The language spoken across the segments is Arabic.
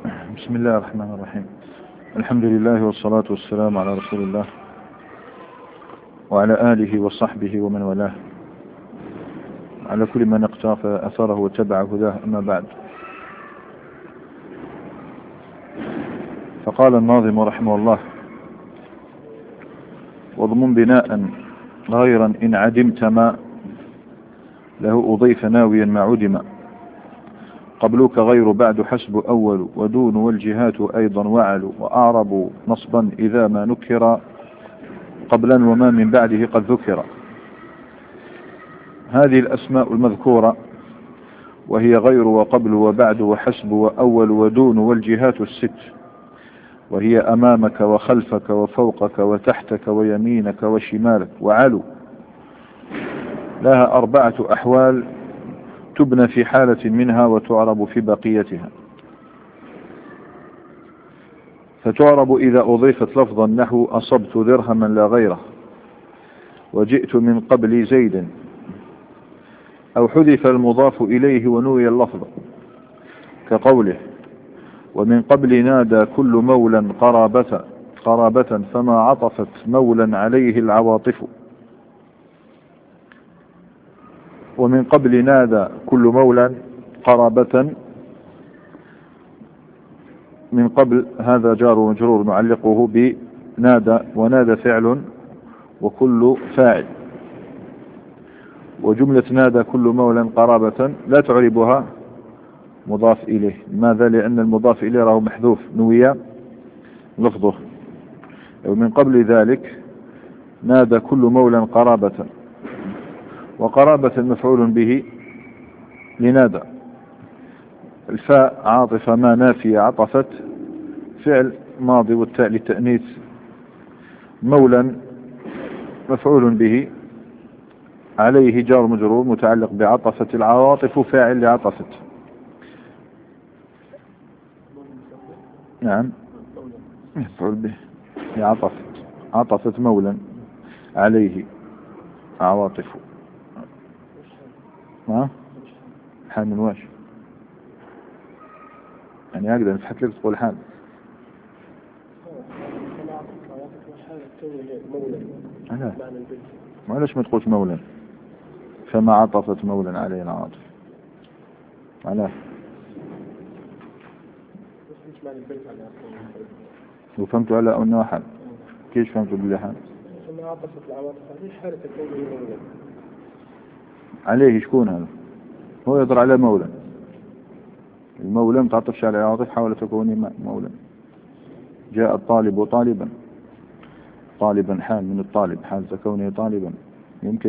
بسم الله الرحمن الرحيم. الحمد لله والصلاة والسلام على رسول الله وعلى آله وصحبه ومن والاه، على كل من اقتفى أثره واتبع هداه. أما بعد، فقال الناظم رحمه الله: واضمن بناء غيرا إن عدمت ما له أضيف ناويا ما عدم، قبلك غير بعد حسب أول ودون والجهات أيضا وعل، وأعرب نصبا إذا ما نكر قبلا وما من بعده قد ذكر. هذه الأسماء المذكورة وهي غير وقبل وبعد وحسب وأول ودون والجهات الست، وهي أمامك وخلفك وفوقك وتحتك ويمينك وشمالك وعلو، لها 4 أحوال تبنى في حالة منها وتعرب في بقيتها. فتعرب إذا أضيفت لفظا نحو أصبت درهما لا غيره، وجئت من قبل زيد، أو حذف المضاف إليه ونوي اللفظ، كقوله: ومن قبل نادى كل مولا قرابة فما عطفت مولا عليه العواطف. ومن قبل نادى كل مولا قرابة، من قبل هذا جار ومجرور نعلقه بنادى، ونادى فعل وكل فاعل، وجملة نادى كل مولا قرابة لا تعربها مضاف إليه. لماذا؟ لأن المضاف إليه راه محذوف نوي لفظه. ومن قبل ذلك نادى كل مولا قرابة، وقرابة مفعول به لنادى. الفاء عاطفة ما نافية عطفت فعل ماضي والتاء للتأنيث، مولا مفعول به عليه جار مجرور متعلق بعطفت العواطف فاعل لعطفت. نعم، مفعول به عطفت مولا عليه عواطف. ما حال من واش يعني أقدر نفتح لك تقول حال. لا، ما ليش ما تقولش مولا؟ فما عطفت مولا عليه العواطف. علاه وفهمت على أنه حال. كيف فهمت بالله حال؟ فما عطفت العواطف عليه حالة كونه مولا عليه. شكون هذا؟ هو يضر على مولا. المولى متعطفش على العواطف حول تكون مولا. جاء الطالب طالبا، طالبا حال من الطالب، حال كونه طالبا يمكن.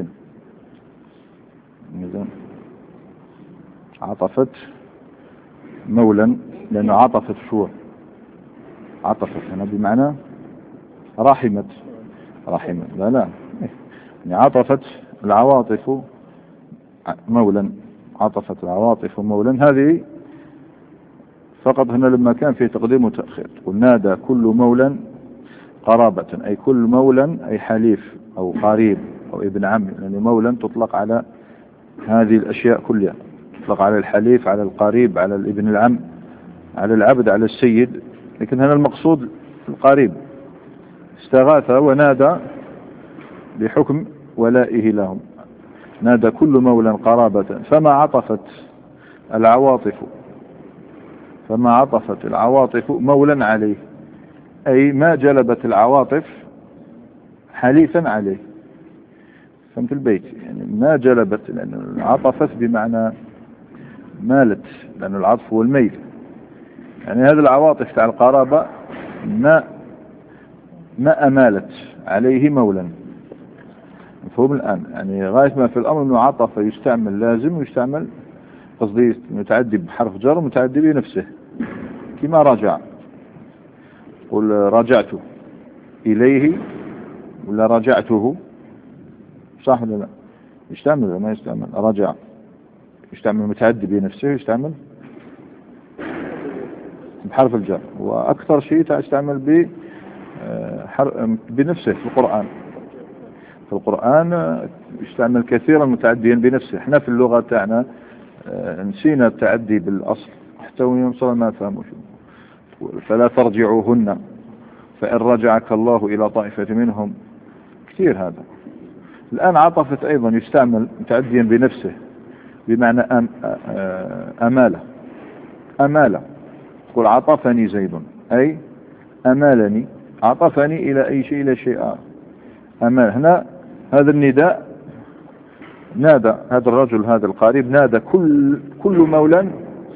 عطفت مولا لأنه عطفت شو عطفت هنا بمعنى رحمت. لا يعني عطفت العواطف مولا، عطفت العواطف مولا. هذه فقط هنا لما كان في تقديم وتأخير. نادى كل مولا قرابة، أي كل مولا أي حليف أو قريب أو ابن عم، لأن يعني مولا تطلق على هذه الأشياء كلها، تطلق على الحليف، على القريب، على الابن العم، على العبد، على السيد. لكن هنا المقصود القريب. استغاث ونادى بحكم ولائه لهم. نادى كل مولا قرابة فما عطفت العواطف مولا عليه، أي ما جلبت العواطف حليفا عليه. فهمت البيت؟ يعني ما جلبت، لأن عطفت بمعنى مالت، لأن العطف هو الميل. يعني هذه العواطف تاع القرابة ما أمالت عليه مولا. مفهوم الآن؟ يعني غاية ما في الأمر أنه عطف يستعمل لازم ويستعمل قصدي متعدي بحرف جر ومتعدي بنفسه، كما رجع. قل رجعت إليه ولا رجعته، صح ولا لا؟ يستعمل ولا ما يستعمل؟ رجع يستعمل متعدي بنفسه، يستعمل بحرف الجر، وأكثر شيء يستعمل بنفسه في القرآن. في القرآن يستعمل كثيرا متعديا بنفسه. احنا في اللغة تاعنا نسينا التعدي بالأصل حتى ويوصل ما فهموا شو. فلا ترجعوهن فإن رجعك الله إلى طائفة منهم، كثير هذا. الآن عطفت أيضا يستعمل متعديا بنفسه بمعنى أمالة. أمالة تقول عطفني زيد، أي أمالني، عطفني إلى أي شيء، إلى شيء آخر. أمال هنا هذا النداء، نادى هذا الرجل هذا القريب، نادى كل مولا،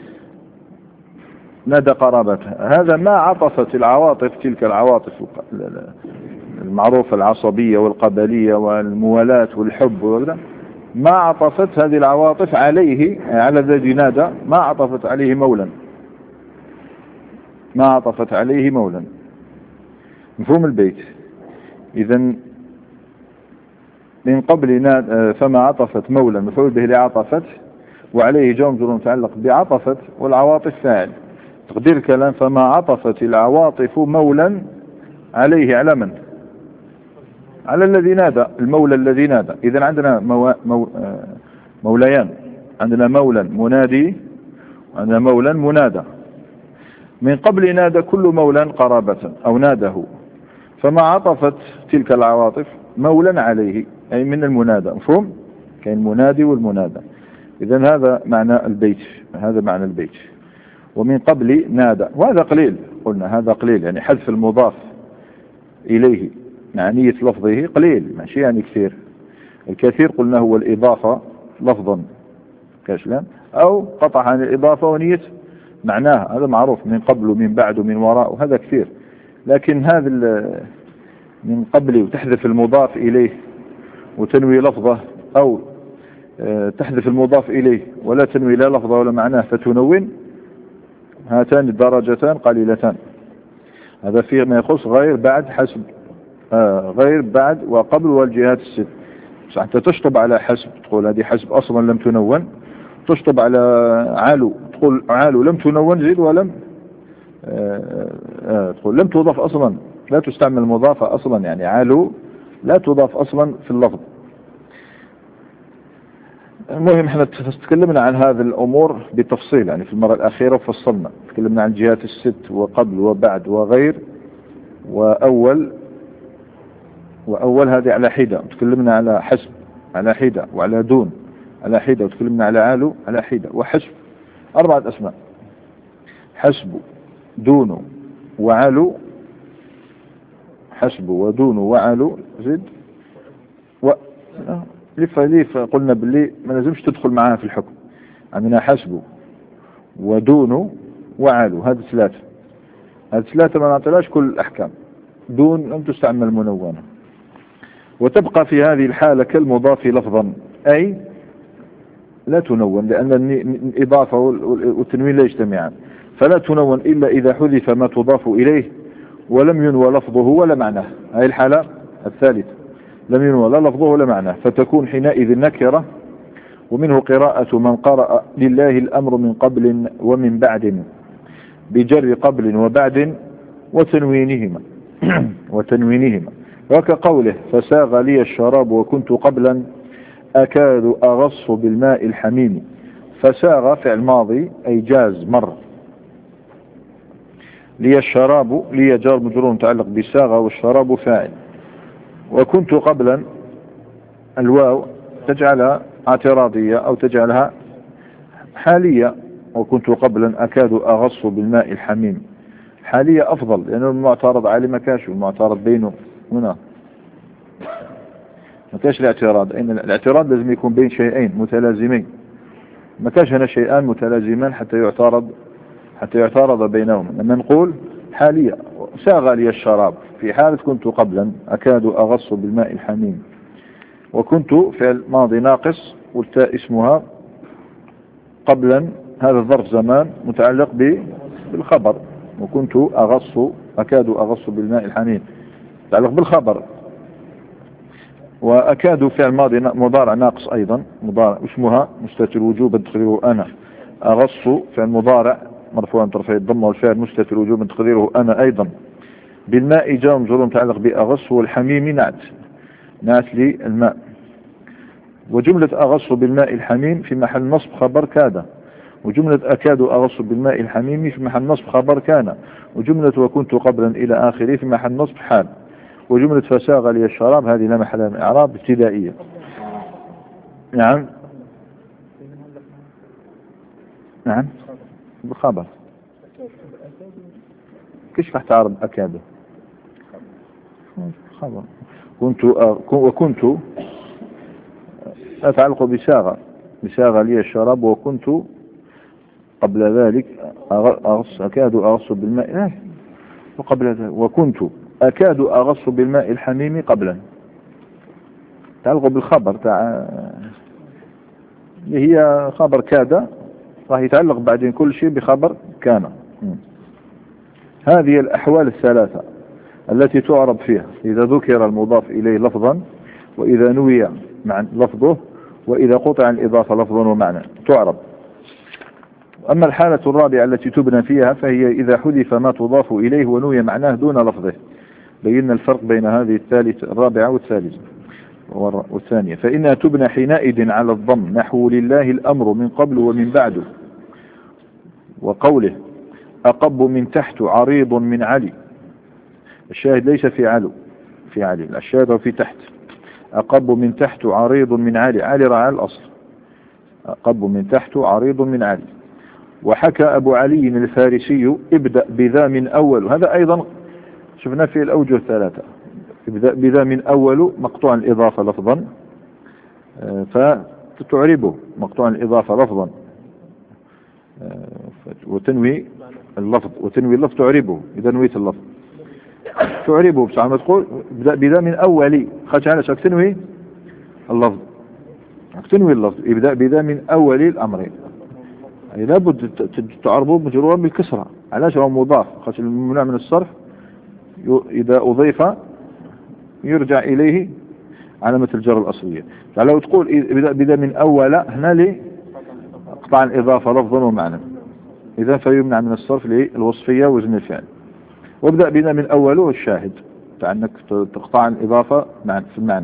نادى قرابته. هذا ما عطفت العواطف، تلك العواطف المعروفة العصبية والقبلية والموالاة والحب وكذا، ما عطفت هذه العواطف عليه، على الذي نادى، ما عطفت عليه مولا، ما عطفت عليه مولا. مفهوم البيت؟ إذن من قبل فما عطفت مولا مفعول به لعطفت، وعليه جواب مجرور متعلق بعطفت، والعواطف فاعل. تقدير الكلام فما عطفت العواطف مولا عليه، على من؟ على الذي نادى، المولى الذي نادى. إذن عندنا موليان، عندنا مولا منادي، عندنا مولا منادى. من قبل نادى كل مولا قرابة أو ناده، فما عطفت تلك العواطف مولا عليه، أي من المنادى. مفهوم؟ كان المنادي والمنادى. إذن هذا معنى البيت، هذا معنى البيت. ومن قبل نادى، وهذا قليل، قلنا هذا قليل، يعني حذف المضاف إليه معنية لفظه قليل، ماشي يعني كثير. الكثير قلنا هو الإضافة لفظا كاشلان، أو قطع عن الإضافة ونية معناها، هذا معروف، من قبل ومن بعد ومن وراء، وهذا كثير. لكن هذا من قبل وتحذف المضاف إليه وتنوي لفظه، أو تحذف المضاف إليه ولا تنوي لا لفظه ولا معناه فتنون، هاتان الدرجتان قليلتان. هذا فيه ما يخص غير بعد حسب، غير بعد وقبل والجهات الست. حتى تشطب على حسب تقول هذه حسب أصلا لم تنون، تشطب على عالو تقول عالو لم تنون زيد ولم تقول لم تضاف أصلا، لا تستعمل مضافة أصلا، يعني عالو لا تضاف أصلا في اللفظ. المهم احنا تكلمنا عن هذه الأمور بتفصيل، يعني في المرة الأخيرة فصلنا، تكلمنا عن جهات الست وقبل وبعد وغير وأول هذه على حدة، تكلمنا على حسب على حدة، وعلى دون على حدة، وتكلمنا على عالو على حدة، وحسب، 4 أسماء: حسب، دون، وعالو. حسب ودون وعالو زد ليف قلنا باللي ما لازمش تدخل معاها في الحكم. عندنا حسب ودون وعالو، هذه 3. هذه 3 ما نعطيلاش كل الأحكام. دون لم تستعمل منونة، وتبقى في هذه الحالة كالمضاف لفظا، أي لا تنون، لأن الإضافة والتنوين لا يجتمعان، فلا تنون إلا إذا حذف ما تضاف إليه ولم ينوى لفظه ولا معناه. هذه الحالة الثالثة، لم ينوى لا لفظه ولا معناه، فتكون حينئذ نكرة. ومنه قراءة من قرأ لله الأمر من قبل ومن بعد، بجر قبل وبعد وتنوينهما وتنوينهما، وكقوله فساغ لي الشراب وكنت قبلا أكاد أغص بالماء الحميم. فساغ فعل ماضي أي جاز مر، لي الشراب، لي جار مجرور متعلق بساغ والشراب فاعل، وكنت قبلا الواو تجعلها اعتراضية أو تجعلها حالية، وكنت قبلا أكاد أغص بالماء الحميم. حالية أفضل لأنه المعترض علي ما كاش، المعترض بينه هنا ما كاش الاعتراض، إن الاعتراض لازم يكون بين شيئين متلازمين، ما كاش هنا شيئان متلازمان حتى يعترض بينهم. لما نقول حالية ساغ لي الشراب في حالة كنت قبلا أكاد أغص بالماء الحميم، وكنت فعل ماضي ناقص والتاء اسمها، قبلا هذا الظرف زمان متعلق بالخبر، وكنت أكاد أغص بالماء الحميم متعلق بالخبر، وأكاد فعل ماضي مضارع ناقص أيضا، مضارع اسمها مستتر وجوبا تقديره أنا، أغص فعل مضارع مرفوع بطرفي الضمه والفعل مستتر وجوبا تقديره أنا أيضا، بالماء جاء مجرور متعلق بأغص، والحميم نعت للماء. وجملة أغص بالماء الحميم في محل نصب خبر كاد، وجملة أكاد أغص بالماء الحميم في محل نصب خبر كان، وجملة وكنت قبلا إلى آخره في محل نصب حال، وجملة فساغ لي الشراب هذه لا محل من إعراب ابتدائية. نعم نعم بالخبر كيف تعرض أكاد خبر وكنت أتعلق بساغ لي الشراب، وكنت قبل ذلك أكاد أغص بالماء وقبل ذلك وكنت أكاد أغص بالماء الحميم قبلا، تعلق بالخبر هي خبر كاد راح يتعلق بعدين كل شيء بخبر كان. هذه الأحوال الثلاثة التي تعرب فيها إذا ذكر المضاف إليه لفظا، وإذا نوي مع لفظه، وإذا قطع الإضافة لفظا ومعنى تعرب. أما الحالة الرابعة التي تبنى فيها فهي إذا حذف ما تضاف إليه ونوي معناه دون لفظه. بينا الفرق بين هذه الرابعة والثالثة والثانية. فإنها تبنى حينئذ على الضم، نحو لله الأمر من قبل ومن بعد، وقوله أقب من تحت عريض من علي. الشاهد ليس في علي، الشاهد في تحت. أقب من تحت عريض من علي، علي رعى الأصل، أقب من تحت عريض من علي. وحكى أبو علي الفارسي ابدأ بذا من أول، هذا أيضا شفنا في الأوجه الثلاثة. ابدأ بذا من أول مقطوع الإضافة لفظا، فتعربه مقطوع الإضافة لفظا، وتنوي اللفظ تعربه. إذا نويت اللفظ تعربه، بس عم تقول ابدأ بذا من أولي، خرج على شك تنوي اللفظ، ابدأ بذا من أولي الأمرين، أي لابد تعربه مجرورا بالكسرة. علاش هو مضاف؟ خاطر الممنوع من الصرف إذا أضيف يرجع إليه علامة الجر الأصلية. فلو تقول بذا من أول هنا لي قطع الإضافة لفظا ومعنى، إذا فيمنع من الصرف للوصفية وزن الفعل. وابدأ بذا من أوله الشاهد، فأنك تقطع الإضافة في المعنى،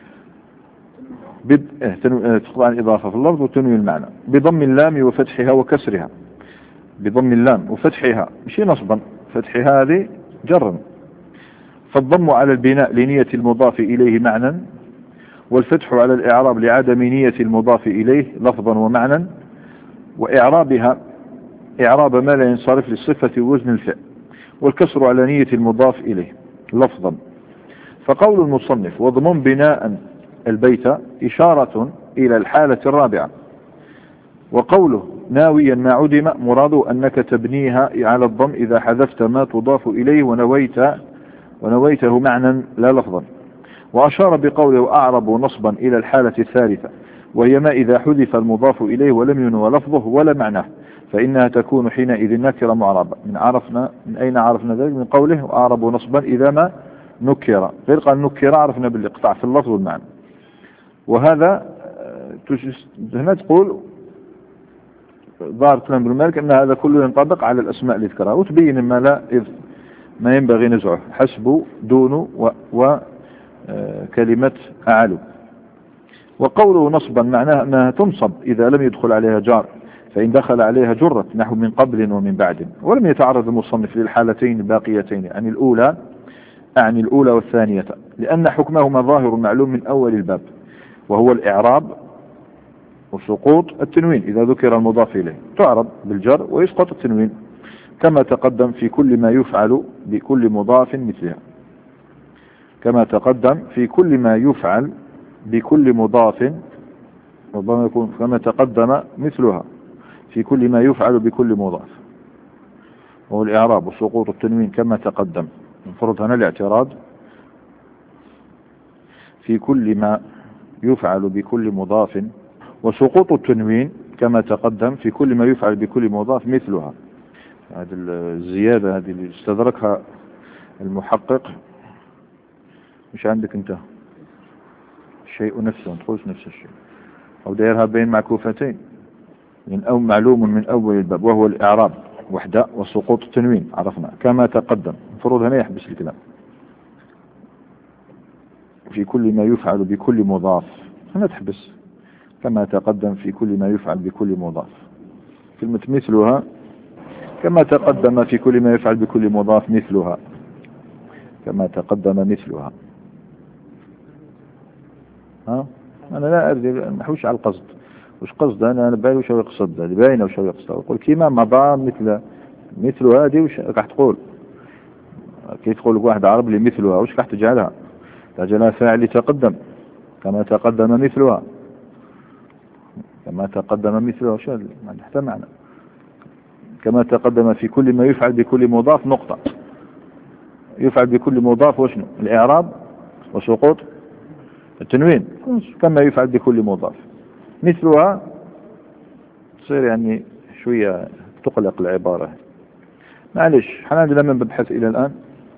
تقطع الإضافة في اللفظ وتنوي المعنى بضم اللام وفتحها وكسرها. بضم اللام وفتحها مش نصبا، فتحها هذه جرا. فالضم على البناء لنية المضاف إليه معنى، والفتح على الإعراب لعدم نية المضاف إليه لفظا ومعنى، وإعرابها إعراب ما لا ينصرف للصفة ووزن الفعل، والكسر على نية المضاف إليه لفظا. فقول المصنف وضمن بناء البيت إشارة إلى الحالة الرابعة. وقوله ناويا ما عدم مراده أنك تبنيها على الضم إذا حذفت ما تضاف إليه ونويته معنى لا لفظا. وأشار بقوله أعرب نصبا إلى الحالة الثالثة، وهي ما إذا حذف المضاف إليه ولم ينوى لفظه ولا معناه، فإنها تكون حينئذ نكرة معربة. من أين عرفنا ذلك؟ من قوله أعرب نصبا إذا ما نكر، غير قال نكر عرفنا بالإقطاع في اللفظ والمعنى. وهذا هنا تقول ظاهر كلام ابن مالك أن هذا كله ينطبق على الأسماء اللي ذكرها، وتبين ما ينبغي نزعه، حسب دون وكلمة أعلو. وقوله نصبا معناه أنها تنصب إذا لم يدخل عليها جار، فإن دخل عليها جرت، نحو من قبل ومن بعد. ولم يتعرض المصنف للحالتين الباقيتين عن الأولى والثانية، لأن حكمهما ظاهر معلوم من أول الباب، وهو الإعراب وسقوط التنوين. إذا ذكر المضاف إليه تعرب بالجر ويسقط التنوين، كما تقدم في كل ما يفعل بكل مضاف مثلها. كما تقدم في كل ما يفعل بكل مضاف، ربما يكون كما تقدم مثلها في كل ما يفعل بكل مضاف، وهو الإعراب وسقوط التنوين كما تقدم. نفرض هنا الاعتراض في كل ما يفعل بكل مضاف، وسقوط التنوين كما تقدم في كل ما يفعل بكل مضاف مثلها. هذه الزيادة هذه اللي استدركها المحقق مش عندك انت، الشيء نفسه تقولش نفس الشيء، أو دايرها بين معكوفتين أو معلوم من أول الباب، وهو الإعراب وحده وسقوط التنوين عرفنا كما تقدم. المفروض هنا يحبس الكلام في كل ما يفعل بكل مضاف، هنا تحبس كما تقدم في كل ما يفعل بكل مضاف. كلمة مثلها كما تقدم في كل ما يفعل بكل مضاف مثلها، كما تقدم مثلها. ها أنا لا أرجع نحوش على القصد، وش قصد أنا بالي وش يقصد، اللي باينه وش يقصد. أقول كيما مضى مثل هذه وش راح تقول؟ كيف تقول واحد عربي مثلها وش راح تجعلها؟ تجعلها فاعل يتقدم كما تقدم مثلها، كما تقدم مثلها وش ما حتى معنى. كما تقدم في كل ما يفعل بكل مضاف نقطة. يفعل بكل مضاف وشنو؟ الإعراب وسقوط التنوين. كما يفعل بكل مضاف مثلها تصير يعني شوية تقلق العبارة. معلش حنا عندنا من مبحث إلى الآن،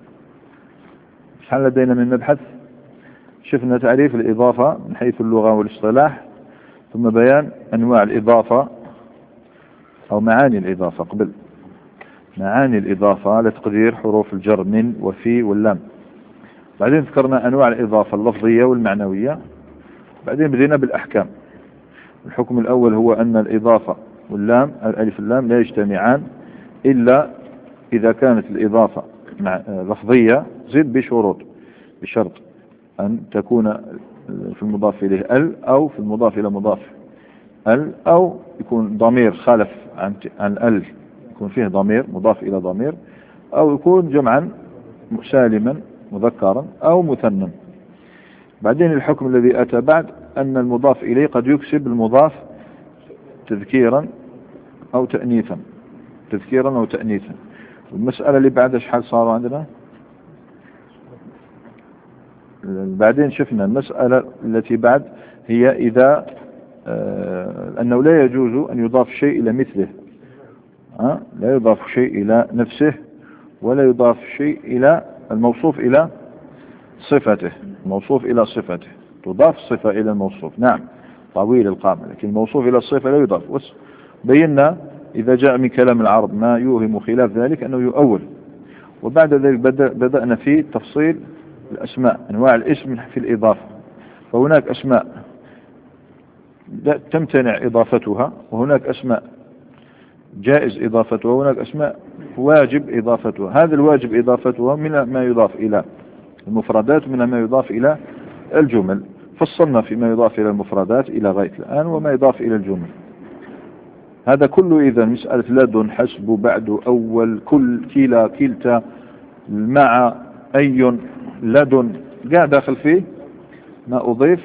حنا لدينا من مبحث شفنا تعريف الإضافة من حيث اللغة والاصطلاح، ثم بيان أنواع الإضافة أو معاني الإضافة. قبل معاني الإضافة على تقدير حروف الجر من وفي واللام. بعدين ذكرنا أنواع الإضافة اللفظية والمعنوية. بعدين بدينا بالأحكام. الحكم الأول هو أن الإضافة واللام الألف اللام لا يجتمعان إلا إذا كانت الإضافة لفظية زد بشروط، بشرط أن تكون في المضاف إليه ال أو في المضاف إلى مضاف ال، أو يكون ضمير خالف عن ال يكون فيه ضمير مضاف إلى ضمير، أو يكون جمعا سالما مذكرا أو مثنى. بعدين الحكم الذي أتى بعد أن المضاف إليه قد يكسب المضاف تذكيرا أو تأنيثا، تذكيرا أو تأنيثا. المسألة اللي بعدها شحال صاروا عندنا؟ بعدين شفنا المسألة التي بعد هي إذا أنه لا يجوز أن يضاف شيء إلى مثله، لا يضاف شيء إلى نفسه ولا يضاف شيء إلى الموصوف إلى صفته. الموصوف إلى صفته تضاف الصفة إلى الموصوف، نعم طويل القامة، لكن الموصوف إلى الصفة لا يضاف. بينا إذا جاء من كلام العرب ما يوهم خلاف ذلك أنه يؤول. وبعد ذلك بدأنا في تفصيل الأسماء، أنواع الاسم في الإضافة. فهناك أسماء تمتنع إضافتها، وهناك أسماء جائز إضافتها، وهناك أسماء واجب إضافتها. هذا الواجب إضافتها من ما يضاف إلى المفردات ومن ما يضاف إلى الجمل. فصلنا فيما يضاف إلى المفردات إلى غاية الآن وما يضاف إلى الجمل. هذا كله إذا مسألة لدن حسب بعد أول كل كلا كلتا مع أي لدن قاعد داخل فيه ما أضيف،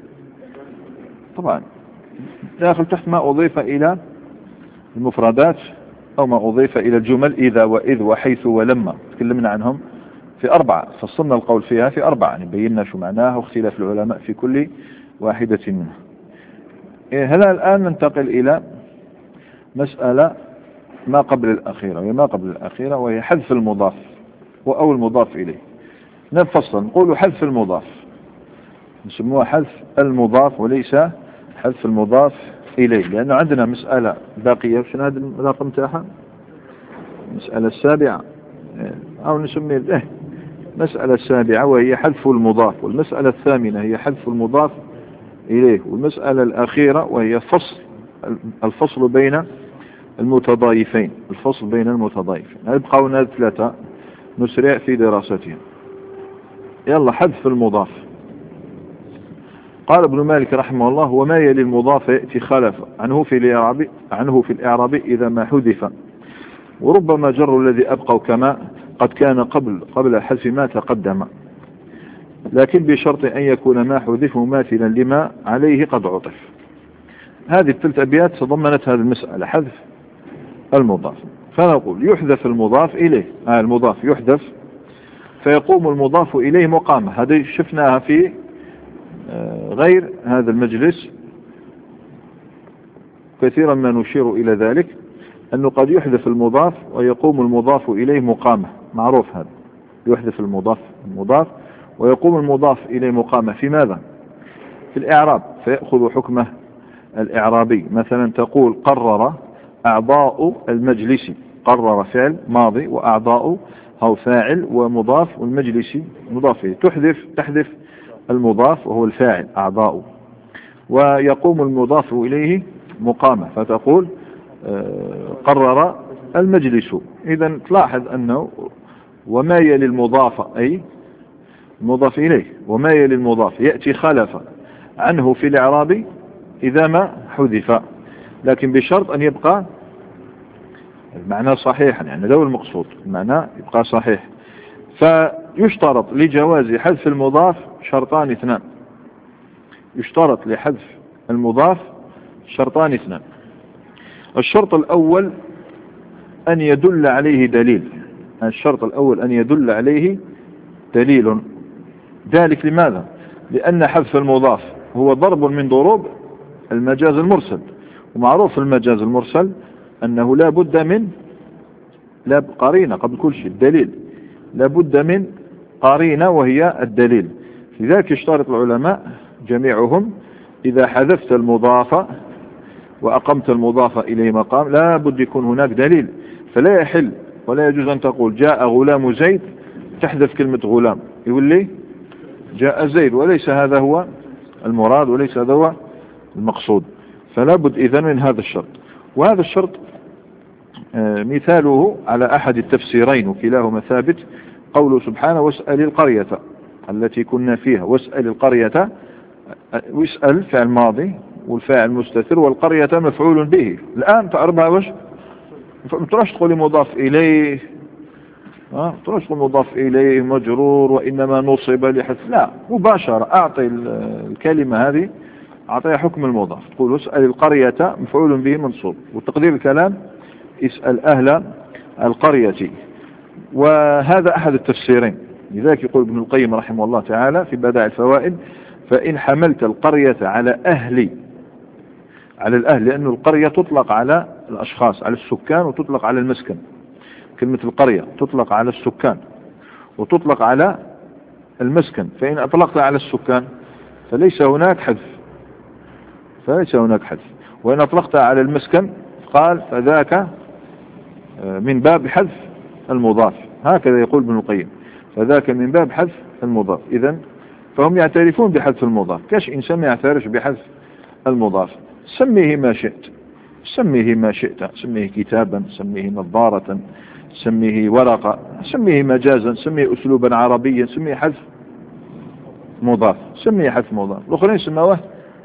طبعا داخل تحت ما أضيف إلى المفردات أو ما أضيف إلى الجمل إذا وإذ وحيث ولما تكلمنا عنهم في 4. فصلنا القول فيها في 4، يعني بينا شو معناها واختلاف العلماء في كل واحدة منها. هلا الآن ننتقل إلى مسألة ما قبل الأخيرة، وما قبل الأخيرة وهي حذف المضاف أو المضاف إليه. نفصل نقول حذف المضاف، نسموها حذف المضاف وليس حذف المضاف إليه، لأنه عندنا مسألة باقية. شنو هذا الرقم تاعها؟ المسألة السابعة أو نسميه مسألة السابعة، وهي حذف المضاف. والمسألة الثامنة هي حذف المضاف إليه. والمسألة الأخيرة وهي الفصل بين المتضايفين، الفصل بين المتضايفين. يبقى هنا 3 نسرع في دراستهم. يلا حذف المضاف. قال ابن مالك رحمه الله: وما يلي المضاف يأتي خلف عنه في الإعراب إذا ما حذف، وربما جر الذي أبقوا كما قد كان قبل حذف ما تقدم، لكن بشرط أن يكون ما حذف مماثلا لما عليه قد عطف. هذه الثلاث أبيات تضمنت هذه المسألة، حذف المضاف. فنقول يحذف المضاف إليه، المضاف يحذف فيقوم المضاف إليه مقامة. هذه شفناها في غير هذا المجلس كثيرا ما نشير إلى ذلك، أنه قد يحذف المضاف ويقوم المضاف إليه مقامة. معروف هذا، يحذف المضاف ويقوم المضاف إليه مقامة. في ماذا؟ في الإعراب، فيأخذ حكمه الإعرابي. مثلا تقول قرر أعضاء المجلس. قرر فعل ماضي، وأعضاء هو فاعل ومضاف، والمجلس مضاف إليه. تحذف المضاف وهو الفاعل أعضاء، ويقوم المضاف إليه مقامة. فتقول قرر المجلس. إذن تلاحظ أنه وما يلي المضاف أي المضاف إليه وما يلي المضاف يأتي خلف عنه في الإعراب إذا ما حذف، لكن بشرط أن يبقى المعنى صحيحا، يعني لو المقصود المعنى يبقى صحيح. فيشترط لجواز حذف المضاف شرطان اثنان. يشترط لحذف المضاف شرطان اثنان. الشرط الأول أن يدل عليه دليل. الشرط الأول أن يدل عليه دليل. ذلك لماذا؟ لأن حذف المضاف هو ضرب من ضروب المجاز المرسل، ومعروف المجاز المرسل أنه لا بد من قرينة قبل كل شيء، الدليل لا بد من قرينة وهي الدليل. لذلك يشترط العلماء جميعهم إذا حذفت المضاف وأقمت المضاف إليه مقام لا بد يكون هناك دليل. فلا يحل ولا يجوز أن تقول جاء غلام زيد تحذف كلمة غلام، يقول لي جاء زيد، وليس هذا هو المراد وليس هذا هو المقصود. فلا بد إذن من هذا الشرط. وهذا الشرط مثاله على أحد التفسيرين وكلاهما ثابت قوله سبحانه واسأل القرية التي كنا فيها. واسأل القرية، واسأل فعل ماضي والفاعل مستتر والقرية مفعول به. الآن تعربها وش؟ تروش تقولي مضاف إليه، تروش تقول مضاف إليه مجرور وإنما نصب لحذف، لا، مباشرة أعطي الكلمة هذه أعطيها حكم المضاف. تقول اسأل القرية مفعول به منصوب، وتقدير الكلام اسأل أهل القرية. وهذا أحد التفسيرين. لذلك يقول ابن القيم رحمه الله تعالى في بدائع الفوائد فإن حملت القرية على الأهل، لأن القرية تطلق على الأشخاص على السكان وتطلق على المسكن. كلمة القرية تطلق على السكان وتطلق على المسكن، فإن أطلقت على السكان فليس هناك حذف، وإن أطلقت على المسكن قال فذاك من باب حذف المضاف. هكذا يقول ابن القيم، فذاك من باب حذف المضاف. إذن فهم يعترفون بحذف المضاف. كاش إنسان ما يعترف بحذف المضاف؟ سميه ما شئت، سميه كتابا، سميه نظارة، سميه ورقة، سميه مجازا، سميه أسلوبا عربيا، سميه حذف مضاف، سميه حذف مضاف. الآخرين سموه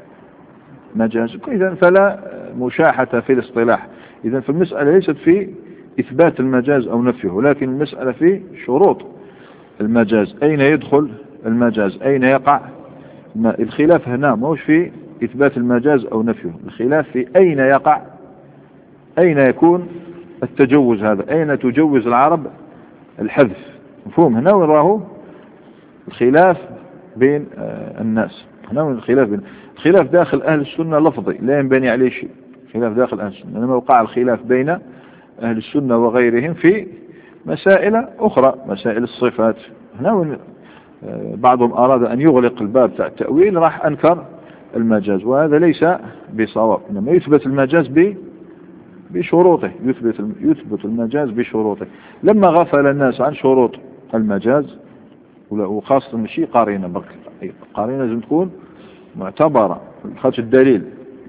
مجاز. إذن فلا مشاحة في الاصطلاح. إذن فالمسألة ليست في إثبات المجاز أو نفيه، ولكن المسألة في شروط المجاز. أين يدخل المجاز؟ أين يقع؟ الخلاف هنا مش في إثبات المجاز أو نفيه، الخلاف في أين يقع، أين يكون التجوز. هذا أين تجوز العرب الحذف؟ مفهوم؟ هنا وراه الخلاف بين الناس. هنا الخلاف داخل أهل السنة لفظي لا ينبني عليه شيء، خلاف داخل أهل السنة. إنما وقع الخلاف بين أهل السنة وغيرهم في مسائل أخرى، مسائل الصفات. هنا بعضهم أراد أن يغلق الباب تاع التأويل، راح أنكر المجاز، وهذا ليس بصواب. إنما يثبت المجاز بشروطه، يثبت المجاز بشروطه. لما غفل الناس عن شروط المجاز، وخاصة شيء قارنة، قارنة لازم تكون معتبرة. خاطر الدليل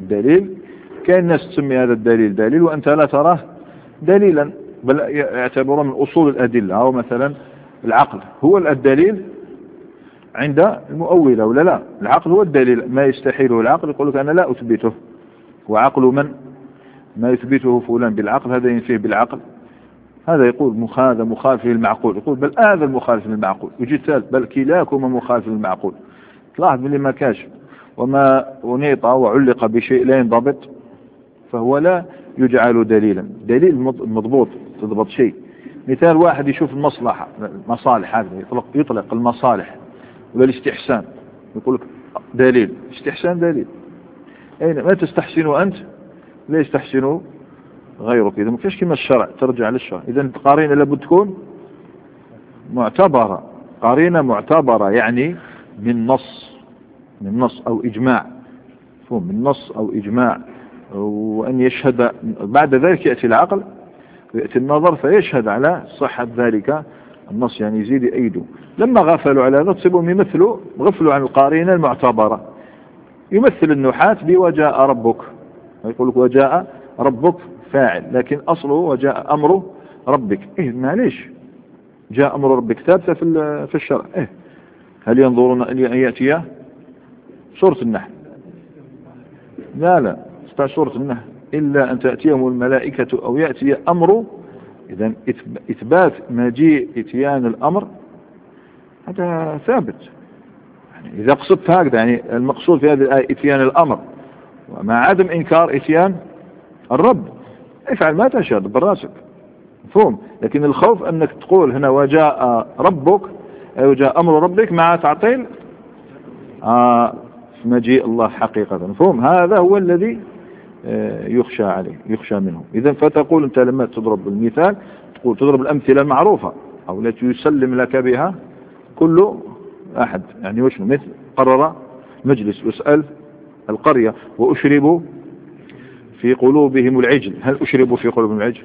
كان الناس تسمي هذا الدليل دليل وأنت لا تراه دليلا، بل يعتبره من أصول الأدلة. أو مثلا العقل هو الدليل عند المؤولة ولا لا؟ العقل هو الدليل، ما يستحيله العقل يقول لك أنا لا أثبته. وعقل من؟ ما يثبته فلان بالعقل هذا ينفيه بالعقل، هذا يقول هذا مخالف للمعقول، يقول بل هذا المخالف للمعقول. يجي الثالث بل كلاكما مخالف للمعقول. تلاحظ باللي ما كاش وما أنيط وعلق بشيء لا ينضبط فهو لا يجعل دليلا. دليل مضبوط، تضبط شيء. مثال واحد يشوف المصالح، هذا يطلق المصالح ولا الاستحسان، يقول لك دليل. استحسان دليل. أين ما تستحسنه أنت لا يستحسنه غيرك. إذا ما فيش كما الشرع ترجع للشرع. إذا القرينة لابد تكون معتبرة، قرينة معتبرة، يعني من نص أو إجماع، من نص أو إجماع. وأن يشهد بعد ذلك يأتي العقل ويأتي النظر فيشهد على صحة ذلك النص، يعني يزيد أيده. لما غفلوا على هذا تصيبهم غفلوا عن القرينة المعتبرة. يمثل النحاة بوجاء ربك، يقول لك وجاء ربك فاعل، لكن أصله وجاء أمر ربك. معليش، جاء أمر ربك ثابتة في الشرع. هل ينظرون أن يأتي سورة النحل؟ لا سورة النحل إلا أن تأتيهم الملائكة أو يأتي أمر. إذن إثبات مجيء إتيان الأمر هذا ثابت. يعني إذا قصدت هكذا، يعني المقصود في هذه الآية إتيان الأمر ومع عدم إنكار إتيان الرب، افعل ما تشاء براسك، مفهوم. لكن الخوف أنك تقول هنا وجاء ربك أي وجاء أمر ربك مع تعطيل مجيء الله حقيقة، مفهوم. هذا هو الذي يخشى عليه، يخشى منه. إذن فتقول أنت لما تضرب المثال تقول تضرب الأمثلة المعروفة أو التي يسلم لك بها كل أحد. يعني وش مثل قرر مجلس يسأل القرية وأشربوا في قلوبهم العجل. هل أشربوا في قلوبهم العجل؟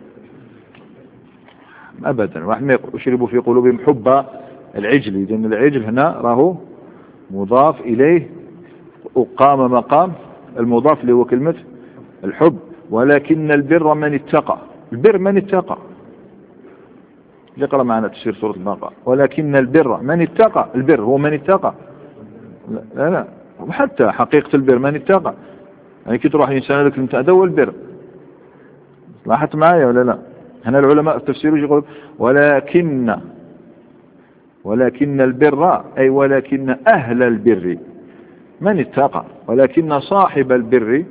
أبدا. واحد ما يقول أشربوا في قلوبهم حب العجل، لأن العجل هنا راه مضاف إليه وقام مقام المضاف اللي هو كلمة الحب. ولكن البر من اتقى. البر من اتقى. يقرأ معنا تفسير سورة البقرة. ولكن البر من اتقى. البر هو من اتقى. لا وحتى حقيقة البر من اتقى. يعني كي تروح إنسان لك انت أدو البر، لاحظت معايا ولا لا؟ هنا العلماء التفسير يقول ولكن البر أي ولكن أهل البر من اتقى. ولكن صاحب البر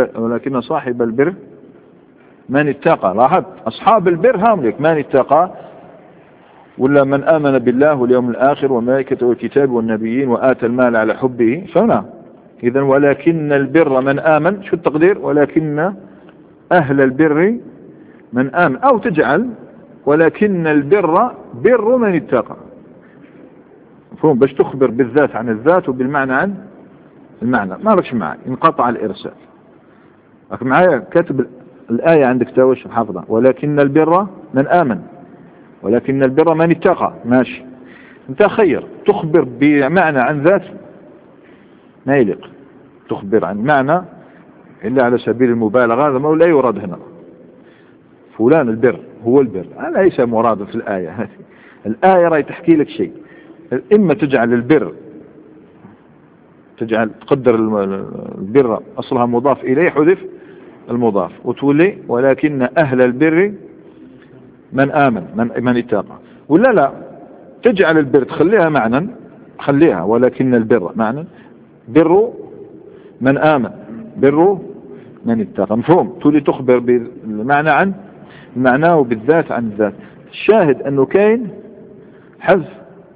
من اتقى. لاحظت أصحاب البر هم لك من اتقى، ولا من آمن بالله واليوم الآخر وملائكته والكتاب والنبيين وآتى المال على حبه فهنا. إذن ولكن البر من آمن. شو التقدير؟ ولكن أهل البر من آمن، أو تجعل ولكن البر بر من اتقى، مفهوم، باش تخبر بالذات عن الذات وبالمعنى عن المعنى. ما ركش معي، انقطع الإرسال. لكن معايا كاتب الآية عندك تاوش حافظة. ولكن البر من آمن، ولكن البر من اتقى. ماشي، انت خير تخبر بمعنى عن ذات ما يليق، تخبر عن معنى إلا على سبيل المبالغة. هذا ما لا يراد هنا. فلان البر هو البر، هذا ليس مراد في الآية هذه. الآية راهي تحكي لك شيء. إما تجعل البر، تقدر البر أصلها مضاف إليه حذف المضاف وتولي ولكن أهل البر من آمن من اتقى. ولا لا تجعل البر تخليها معنى، خليها ولكن البر معنى بر من آمن بر من اتقى، مفهوم. تولي تخبر بالمعنى عن المعنى وبالذات عن الذات. الشاهد أنه كاين حذف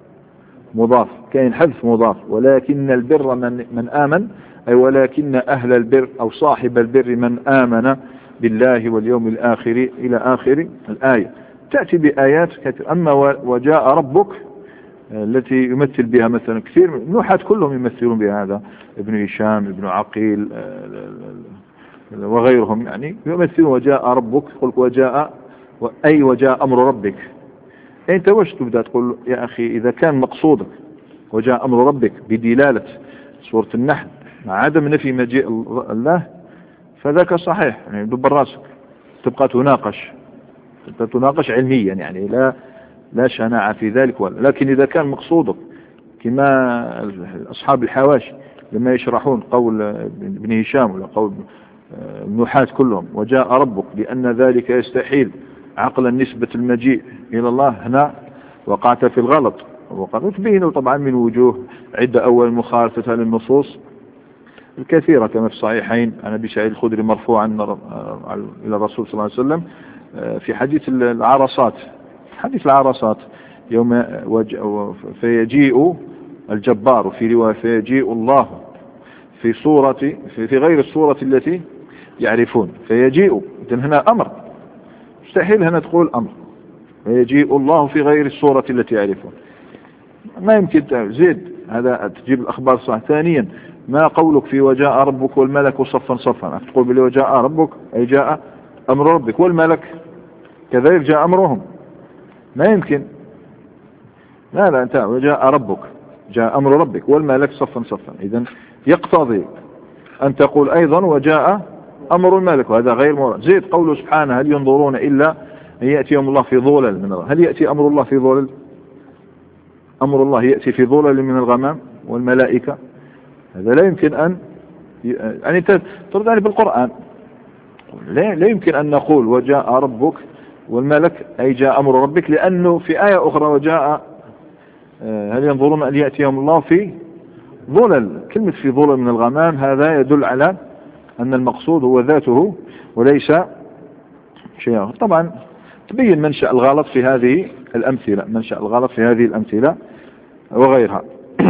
مضاف. ولكن البر من آمن أي ولكن أهل البر أو صاحب البر من آمن بالله واليوم الآخر إلى آخر الآية. تأتي بآيات كثيرة. أما وجاء ربك التي يمثل بها مثلا كثير من النحاة كلهم يمثلون بهذا، ابن هشام ابن عقيل وغيرهم، يعني يمثلون وجاء ربك. قل وجاء أي وجاء أمر ربك. أنت وش تبدأ تقول يا أخي إذا كان مقصودك وجاء أمر ربك بدلالة سورة النحل مع عدم نفي مجيء الله فذاك صحيح، يعني دبر راسك تبقى تناقش علميا، يعني لا شناعة في ذلك لكن إذا كان مقصودك كما أصحاب الحواشي لما يشرحون قول ابن هشام ولا قول النحاة كلهم وجاء ربك لأن ذلك يستحيل عقلا نسبة المجيء إلى الله، هنا وقعت في الغلط. وقد تبينوا طبعا من وجوه عدة. أول مخالفة للنصوص الكثيرة كما في الصحيحين عن أبي سعيد الخدري مرفوعا إلى الرسول صلى الله عليه وسلم في حديث العرصات يوم فيجيء الجبار، في رواية فيجيء الله في صورة في غير الصورة التي يعرفون. فيجيء إذن هنا أمر، مستحيل هنا تقول أمر. فيجيء الله في غير الصورة التي يعرفون، ما يمكن زيد هذا تجيب الأخبار صح. ثانيا ما قولك في وجاء ربك والملك صفا صفا، تقول بلي وجاء ربك أي جاء أمر ربك والملك كذلك جاء أمرهم، ما يمكن. لا أنت وجاء ربك جاء أمر ربك والملك صفا صفا. إذن يقتضي أن تقول أيضا وجاء أمر الملك، وهذا غير مراد. زيد قوله سبحانه هل ينظرون إلا أن يأتيهم الله في ظلل من الغمام. هل يأتي أمر الله في ظلل؟ أمر الله يأتي في ظلل من الغمام والملائكة؟ هذا لا يمكن أن يعني ترد عليه بالقرآن. لا يمكن أن نقول وجاء ربك والملك أي جاء أمر ربك، لأنه في آية أخرى وجاء هل ينظرون أن يأتيهم الله في ظلل. كلمة في ظلل من الغمام هذا يدل على أن المقصود هو ذاته وليس شيء. طبعا تبين منشأ الغلط في هذه الأمثلة، منشأ الغلط في هذه الأمثلة وغيرها.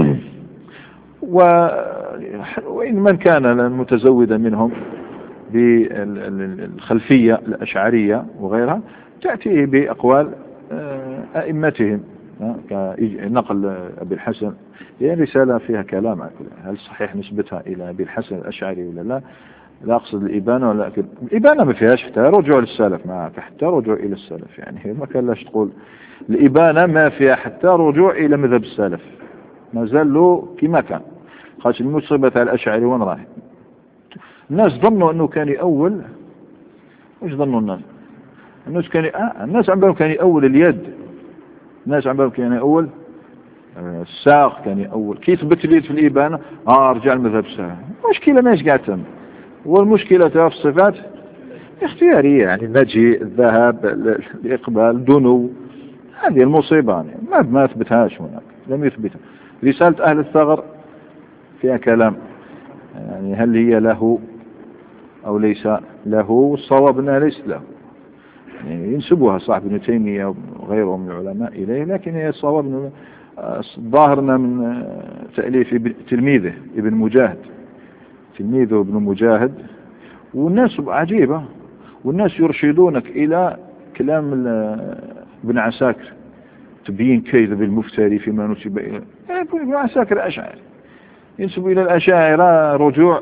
وإن من كان متزودا منهم بالخلفية الأشعرية وغيرها تأتيه بأقوال أئمتهم كنقل أبي الحسن. يعني رسالة فيها كلام هل صحيح نسبتها إلى أبي الحسن الأشعري ولا لا. لا أقصد الإبانة ولا الإبانة ما فيهاش حتى رجوع للسلف، ما حتى رجوع إلى السلف. يعني ما كان لاش تقول الإبانة ما فيها حتى رجوع إلى مذهب السلف، ما زال له كما كان. خاصة المصيبة على الأشعري وين راهي. الناس ظنوا أنه كان أول. وش ظنوا الناس؟ الناس كان الناس عم بالهم كان أول اليد، الناس عم بالهم كان أول الساق، كان أول كي ثبت اليد في الإبانة رجع المذهب السلف. مشكلة ماش قاعد تم. والمشكلة في الصفات اختيارية، يعني المجيء، الذهاب، الإقبال، الدنو، هذه المصيبة يعني ما أثبتهاش هناك، لم يثبتها. رسالة أهل الثغر فيها كلام، يعني هل هي له أو ليس له، والصواب أنها ليست له. يعني ينسبوها صاحب ابن تيمية وغيره من العلماء إليه، لكن هي الصواب ظاهرنا من تأليف تلميذه ابن مجاهد، تلميذه ابن مجاهد. والناس عجيبة، والناس يرشدونك إلى كلام ابن عساكر، تبين كذب المفتري فيما نسب إلى ابن عساكر أشعري، ينسب إلى الأشاعرة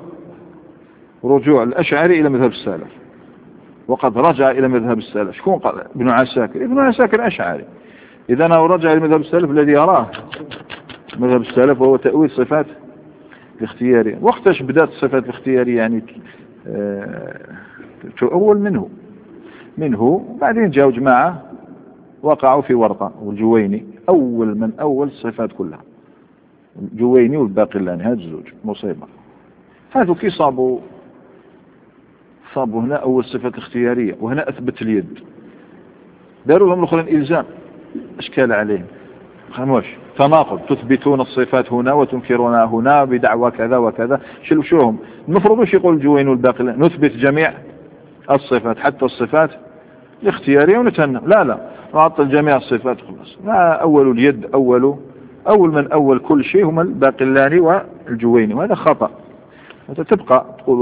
رجوع الأشعري إلى مذهب السلف، وقد رجع إلى مذهب السلف. شكون قال؟ ابن عساكر. ابن عساكر أشعري. إذا أنا رجع إلى مذهب السلف الذي يراه مذهب السلف وهو تأويل صفات الاختيارية. وقتاش بدأت الصفات الاختيارية يعني تؤول منه بعدين جاءوا جماعة وقعوا في ورطة، والجويني أول الصفات كلها، الجويني والباقلاني، هذا الزوج مصيبة. هذا كي صابوا هنا أول صفات الاختيارية، وهنا أثبت اليد، داروا لهم الأخرين إلزام، أشكال عليهم خموش تناقض، تثبتون الصفات هنا وتنكرونها هنا بدعوى كذا وكذا. شوهم المفروض وش يقول الجويني والباقلاني؟ نثبت جميع الصفات حتى الصفات الاختيارية ونتهنى. لا نعطل جميع الصفات خلاص. لا، أول اليد أول من أول كل شيء هم الباقلاني والجويني، وهذا خطأ. أنت تبقى تقول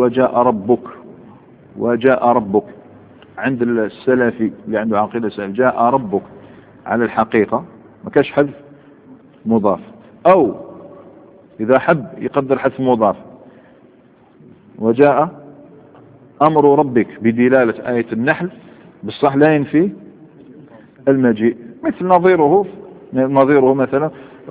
وجاء ربك عند السلفي اللي عنده عقيدة سلف، جاء ربك على الحقيقة ما كاش حذف مضاف، أو إذا حب يقدر حذف مضاف، وجاء أمر ربك بدلالة آية النحل بالصح لا ينفي المجيء. مثل نظيره مثلا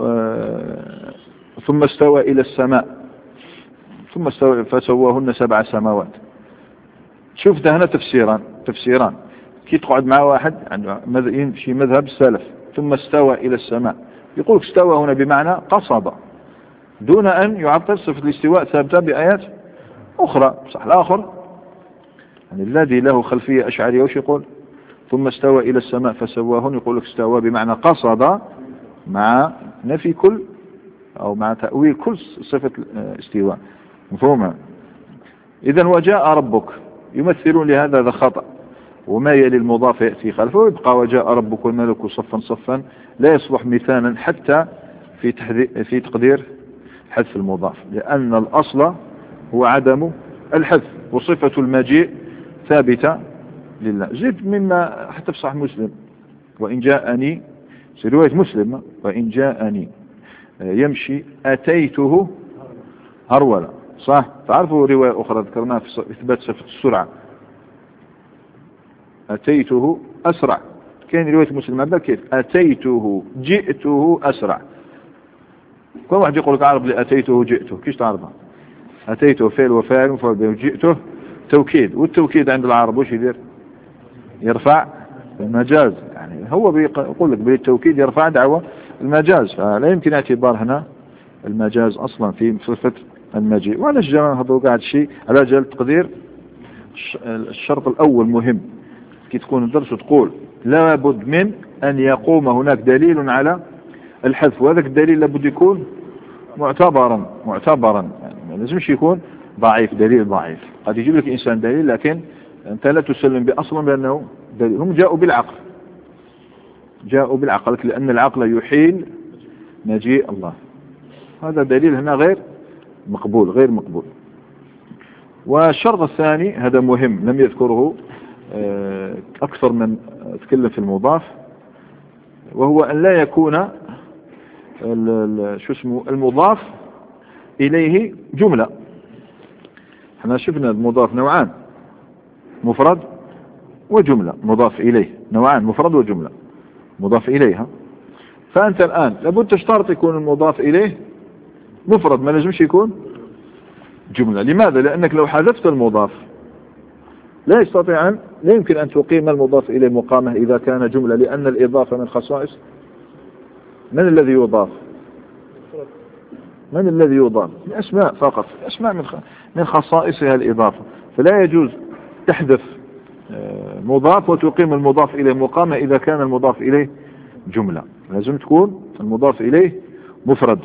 ثم استوى إلى السماء، ثم استوى فسواهن 7 سماوات. شوف ده هنا تفسيران. كي تقعد مع واحد عنده يمشي مذهب السلف ثم استوى إلى السماء، يقول استوى هنا بمعنى قصد، دون أن يعطل صفة الاستواء ثابتة بآيات أخرى. صح الآخر يعني الذي له خلفية أشعرية وش يقول؟ ثم استوى إلى السماء فسواهن، يقول لك استوى بمعنى قصد، مع نفي كل أو مع تأويل كل صفة استواء. مفهومة؟ إذن وجاء ربك يمثلون لهذا ذا خطأ، وما يلي المضاف يأتي خلفه، ويبقى وجاء ربك والملك صفا لا يصبح مثالا حتى في تقدير حذف المضاف، لأن الأصل هو عدم الحذف، وصفة المجيء ثابتة لله. زد مما حتى في صحيح مسلم، وإن جاءني في رواية مسلم وإن جاءني يمشي أتيته هرولا. صح؟ تعرفوا رواية أخرى ذكرناها في إثبات صفة السرعة، أتيته أسرع. كان رواية مسلم هذا كيف؟ أتيته جئته أسرع. كل واحد يقول لك عرب لي أتيته جئته، كيش تعرفها؟ أتيته فعل وفاعل وفعل به، جئته توكيد، والتوكيد عند العرب وش يدير؟ يرفع المجاز، يعني هو بيقول لك بالتوكيد يرفع دعوة المجاز، فلا يمكن اعتبار هنا المجاز أصلا في صفة المجيء. وعلاش جاء هذا قاعد شيء على جل التقدير. الشرط الأول مهم كي تكون الدرس تقول لابد من أن يقوم هناك دليل على الحذف، وهذاك الدليل لابد يكون معتبرا يعني ما لازمش يكون ضعيف، دليل ضعيف. قد يجيب لك إنسان دليل لكن أنت لا تسلم بأصلا بأنه دليل. هم جاءوا بالعقل لأن العقل يحيل مجيء الله، هذا دليل هنا غير مقبول. والشرط الثاني هذا مهم لم يذكره أكثر من تكلم في المضاف، وهو أن لا يكون المضاف إليه جملة. احنا شفنا المضاف نوعان، مفرد وجملة. مضاف إليه نوعان، مفرد وجملة مضاف إليها. فأنت الآن لابد تشترط يكون المضاف إليه مفرد، ما لازمش يكون جملة. لماذا؟ لأنك لو حذفت المضاف لا يمكن أن تقيم المضاف إليه مقامه إذا كان جملة، لأن الإضافة من خصائص من الذي يضاف؟ الأسماء فقط، الأسماء من خصائصها الإضافة، فلا يجوز تحذف مضاف وتقيم المضاف إليه مقامه إذا كان المضاف إليه جملة. لازم تكون المضاف إليه مفرد.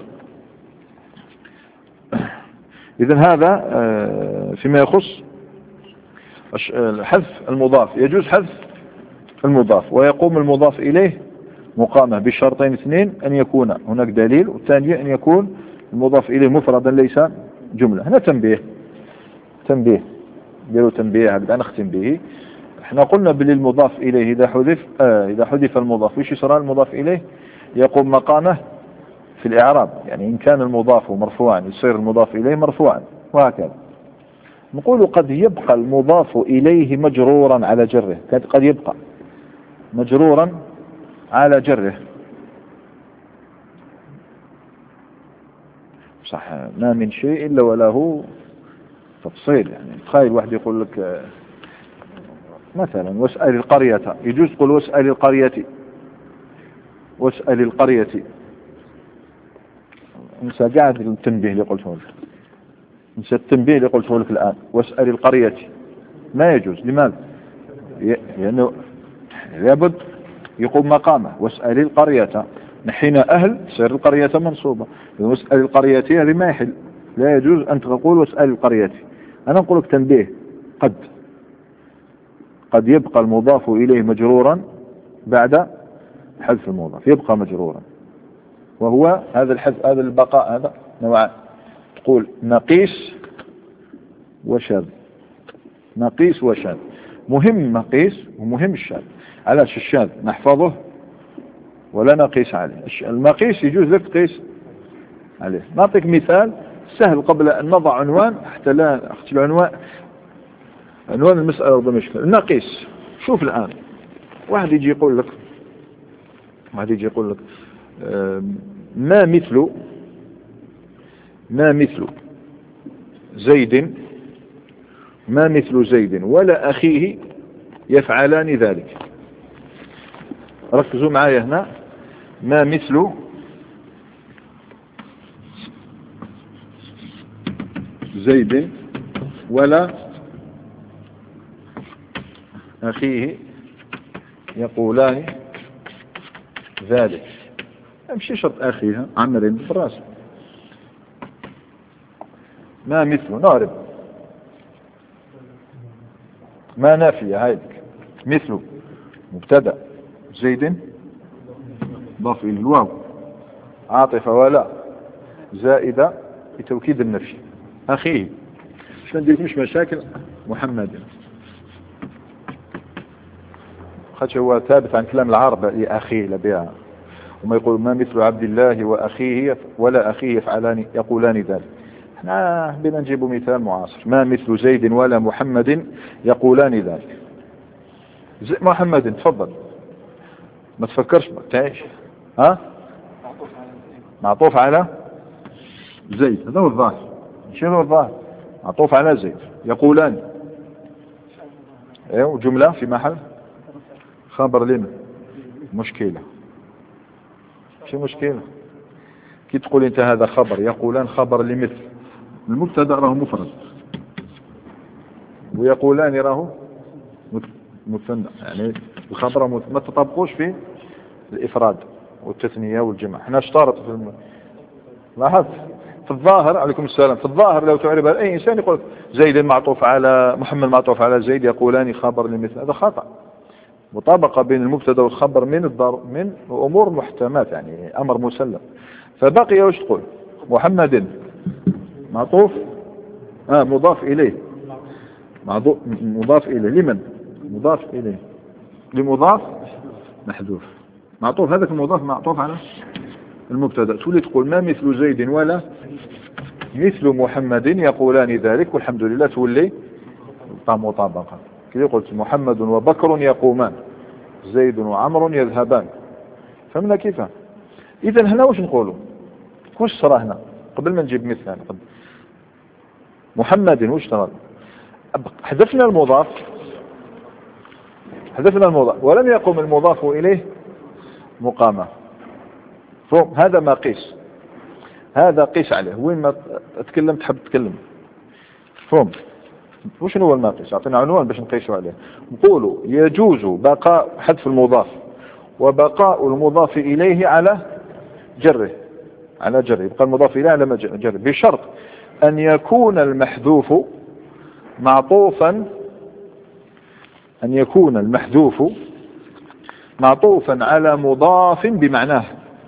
إذن هذا فيما يخص حذف المضاف. يجوز حذف المضاف ويقوم المضاف إليه مقامة بشرطين اثنين: أن يكون هناك دليل، والثانية أن يكون المضاف إليه مفردا ليس جملة. هنا تنبيه ديروا تنبيه هذا نختم به. احنا قلنا بالمضاف إليه إذا حذف المضاف وش يصير المضاف إليه؟ يقوم مقامه في الإعراب، يعني إن كان المضاف مرفوعا يصير المضاف إليه مرفوعا، وهكذا. نقول قد يبقى المضاف إليه مجرورا على جره، قد يبقى مجرورا على جره، صح؟ ما من شيء إلا وله تفصيل. يعني تخيل واحد يقول لك مثلا واسأل القرية، يجوز تقول واسأل القرية. انسى قاعد التنبيه اللي قلته لك، انسى التنبيه اللي قلته لك الآن. واسأل القرية ما يجوز. لماذا؟ لأنه لابد يقوم مقامه. واسأل القرية نحينا أهل سير القرية منصوبة. واسأل القرية هذه ما يحل، لا يجوز أن تقول واسأل القرية. أنا أقول لك تنبيه، قد يبقى المضاف إليه مجرورا بعد حذف المضاف، يبقى مجرورا، وهو هذا الحذف، هذا البقاء، هذا نوعان. تقول نقيس وشاذ. مهم نقيس ومهم الشاذ. علاش الشاذ نحفظه ولا نقيس عليه؟ المقيس يجوز لك تقيس عليه. نعطيك مثال سهل قبل أن نضع عنوان، حتى لا أختي عنوان المسألة ربما مشكلة. النقيس، شوف الآن واحد يجي يقول لك ما مثل زيد ولا أخيه يفعلان ذلك. ركزوا معايا هنا. ما مثل زيد ولا أخيه يقولان ذلك. امشي شرط أخيها عمرين بالراس. ما مثل نعرف ما نافية هيدك. مثل مبتدأ، زيد ضاف إلى الواو، عاطفة ولا زائدة لتوكيد النفي. أخيه مش ندير مش مشاكل. محمد خدش هو ثابت عن كلام العرب لأخيه لبيعها، وما يقول ما مثل عبد الله وأخيه ولا أخيه يقولان ذلك. احنا بنا نجيب مثال معاصر. ما مثل زيد ولا محمد يقولان ذلك. محمد تفضل، ما تفكرش تعيش. معطوف على زيد، هذا هو الظاهر. شنو الظاهر؟ معطوف على زيد. يقولان جملة في محل خبر لمن. مشكلة شو مشكلة كي تقول انت هذا خبر، يقولان خبر لمثل، المبتدا راه مفرد ويقولان راه مثنى، يعني الخبر ما تطابقوش في الإفراد والتثنية والجمع. احنا اشترط في لاحظت في الظاهر، عليكم السلام، في الظاهر لو تعرب أي إنسان يقول زيد معطوف على محمد معطوف على زيد، يقولان خبر لمثل، هذا خطأ. مطابقة بين المبتدا والخبر من أمور محتمات، يعني أمر مسلم. فبقي وش تقول؟ محمد معطوف مضاف إليه، مضاف إليه لمن؟ مضاف إليه لمضاف محذوف، معطوف هذاك المضاف معطوف على المبتدا. تولي تقول ما مثل زيد ولا مثل محمد يقولان ذلك، والحمد لله تولي مطابقة. كذا قلت محمد وبكر يقومان، زيد وعمر يذهبان. فهمنا كيف؟ إذا هنا وش نقولوا؟ وش صار هنا قبل ما نجيب مثل هنا؟ محمد وش صار؟ حذفنا المضاف ولم يقم المضاف إليه مقامة. فهم هذا ما قيس، هذا قيس عليه. وين ما تكلم تحب تتكلم فهم وش هو الماقيس؟ أعطينا عنوان باش نقيسوا عليه. نقولوا يجوز بقاء حذف المضاف وبقاء المضاف إليه على جره، يبقى المضاف إليه على جره، بشرط أن يكون المحذوف معطوفا على مضاف بمعناه.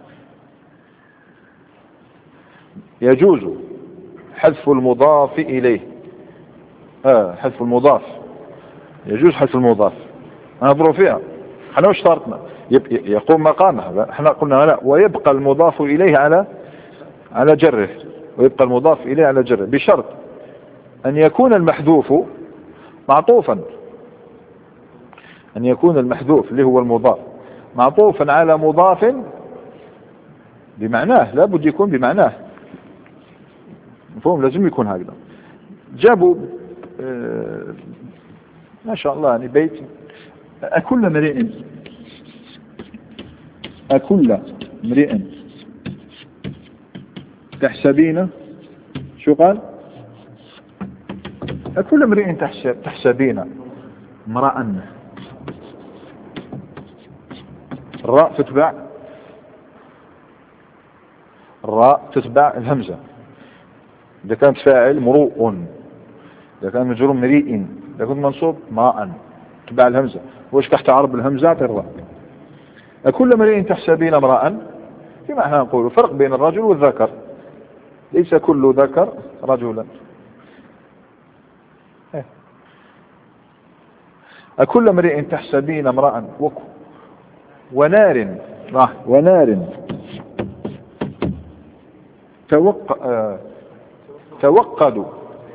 يجوز حذف المضاف إليه، حذف المضاف، يجوز حذف المضاف، نظروا فيها. احنا وش شرطنا؟ يقوم مقامه. احنا قلنا لا، ويبقى المضاف إليه على جره، ويبقى المضاف إليه على جره بشرط أن يكون المحذوف معطوفا، اللي هو المضاف معطوفا على مضاف بمعناه. لا بد يكون بمعناه، مفهوم؟ لازم يكون هكذا. جابوا ما شاء الله يعني بيت أكل امرئ تحسبين، شو قال؟ أكل امرئ تحسبين امرأ، الراء تتبع الهمزة. إذا كانت فاعل مروء، إذا كان مجرور مريء، إذا كنت منصوب ماء، تتبع الهمزة. وش تحت عرب الهمزة؟ اعطي الراء. أكل امرئ تحسبين امرأ، كما احنا نقول فرق بين الرجل والذكر، ليس كل ذكر رجلا. أكل امرئ تحسبين امرأ ونار توقدوا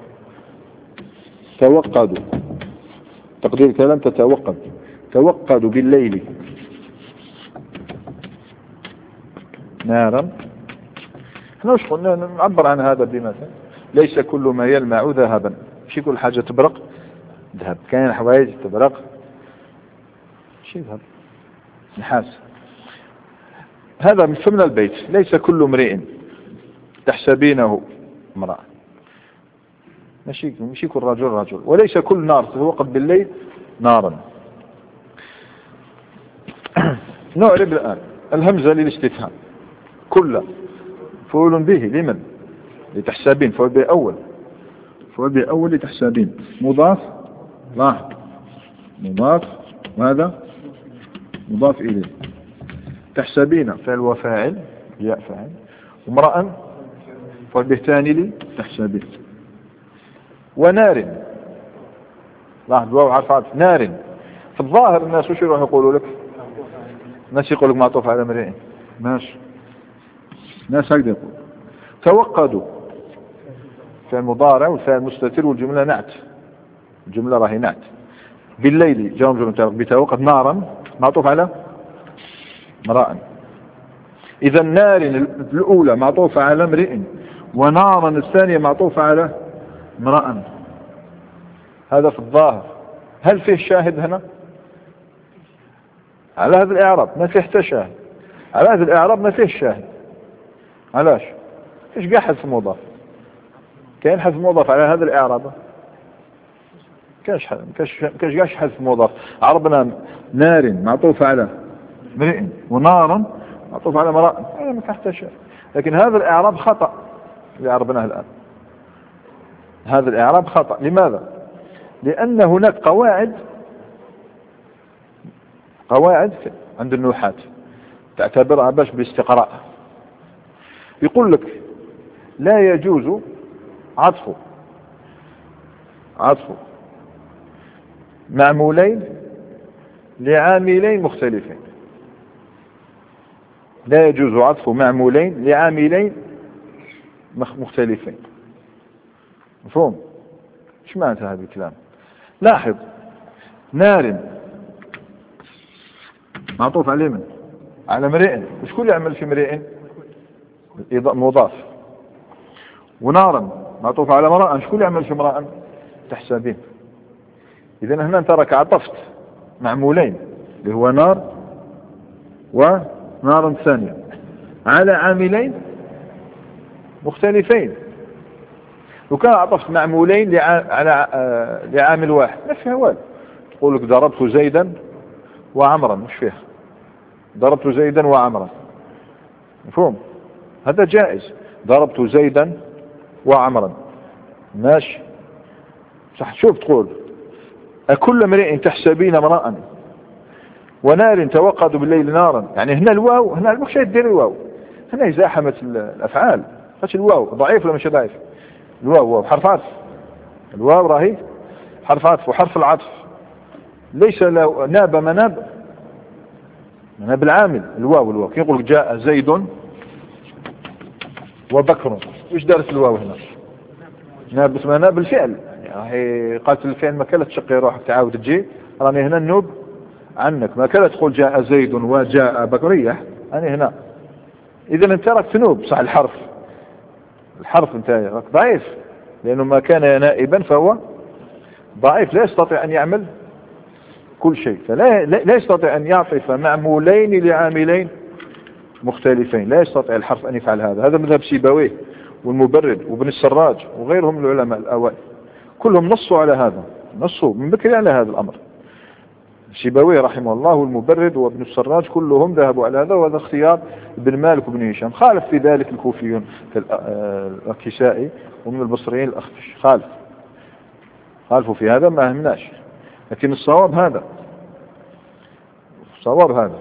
تقدير الكلام توقدوا بالليل نارا. احنا وش قلنا؟ نعبر عن هذا بمثل ليس كل ما يلمع ذهبا. مش كل حاجة تبرق ذهب، كاين حوايج تبرق شي ذهب نحاس. هذا من ضمن البيت. ليس كل امرئ تحسبينه امرأة، ماشي كل رجل، وليس كل نار توقد بالليل نارا. نعرب الآن الهمزة للاستفهام. كل فعول به لمن؟ لتحسبين، فعول به أول لتحسبين، مضاف لاحظ مضاف، وهذا مضاف إليه. تحسبين فعل وفاعل، ياء فاعل، وامرأ فعل به ثاني لتحسبين. ونار لاحظ واو حرف عطف، نار. في الظاهر الناس وش يروح يقولوا لك؟ الناس يقول لك معطوف على امرئ، ماشي، الناس هكذا يقول. توقدوا فعل مضارع والفعل مستتر والجملة نعت، الجملة راهي نعت. بالليل جاء جملة بتوقد نارا معطوف على امرأ. إذا النار الأولى معطوفة على امرئ، ونارا الثانية معطوفة على امرأ. هذا في الظاهر. هل فيه شاهد هنا؟ على هذا الإعراب ما فيه حتى شاهد، على هذا الإعراب ما فيه شاهد. علاش؟ فيش قاع حذف مضاف؟ كاين حذف مضاف على هذا الإعراب؟ كاش قاع حذف مضاف. عربنا نار معطوف على امرئ ونارا معطوف على امرأة، ما تحت شيء. لكن هذا الإعراب خطأ اللي عربناه الآن، هذا الإعراب خطأ. لماذا؟ لأن هناك قواعد عند النحاة تعتبرها باش بالاستقراء. يقول لك لا يجوز عطف معمولين لعاملين مختلفين. لا يجوز عطف معمولين لعاملين مختلفين. مفهوم؟ ايش معنى هذا الكلام؟ لاحظ، نار معطوف على من؟ على امرئ، وشكون يعمل في امرئ؟ مضاف. ونارا معطوف على امرأة، شكون يعمل في امرأة؟ تحسبين. اذا هنا انت راك عطفت معمولين اللي هو نار ونار ثانية على عاملين مختلفين. وكان عطفت معمولين لعامل واحد ما فيها والو. تقول لك ضربت زيدا وعمرا، مش فيها ضربت زيدا وعمرا. مفهوم؟ هذا جائز، ضربت زيدا وعمرا ماشي صح. شوف تقول أكل امرئ تحسبين امرأ ونار توقد بالليل نارا، يعني هنا الواو، هنا مش دير الواو، هنا ازاحمة الافعال. فاش الواو ضعيف ولا مش ضعيف؟ الواو حرف عطف، الواو راهي حرف عطف، وحرف العطف ليس لو ناب مناب العامل. الواو كي يقول جاء زيد وبكر، وش دارت الواو هنا؟ ناب اسمها ناب الفعل، يعني قالت الفعل ما كانت تشقي روحك تعاود تجي، راني هنا النوب عنك، ما كانت تقول جاء زيد وجاء بكر، ريح أنا هنا. إذا أنت راك تنوب صح. الحرف أنت راك ضعيف، لأنه ما كان نائبا فهو ضعيف، لا يستطيع أن يعمل كل شيء. فلا يستطيع أن يعطف معمولين لعاملين مختلفين، لا يستطيع الحرف أن يفعل هذا. هذا مذهب سيبويه والمبرد وابن السراج وغيرهم من العلماء الأوائل، كلهم نصوا على هذا، نصوا من بكري على هذا الأمر. سيبويه رحمه الله والمبرد وابن السراج كلهم ذهبوا على هذا، وهذا اختيار ابن مالك وابن هشام. خالف في ذلك الكوفيون الكسائي، ومن البصريين الأخفش خالفوا في هذا، ما أهمناش. لكن الصواب هذا.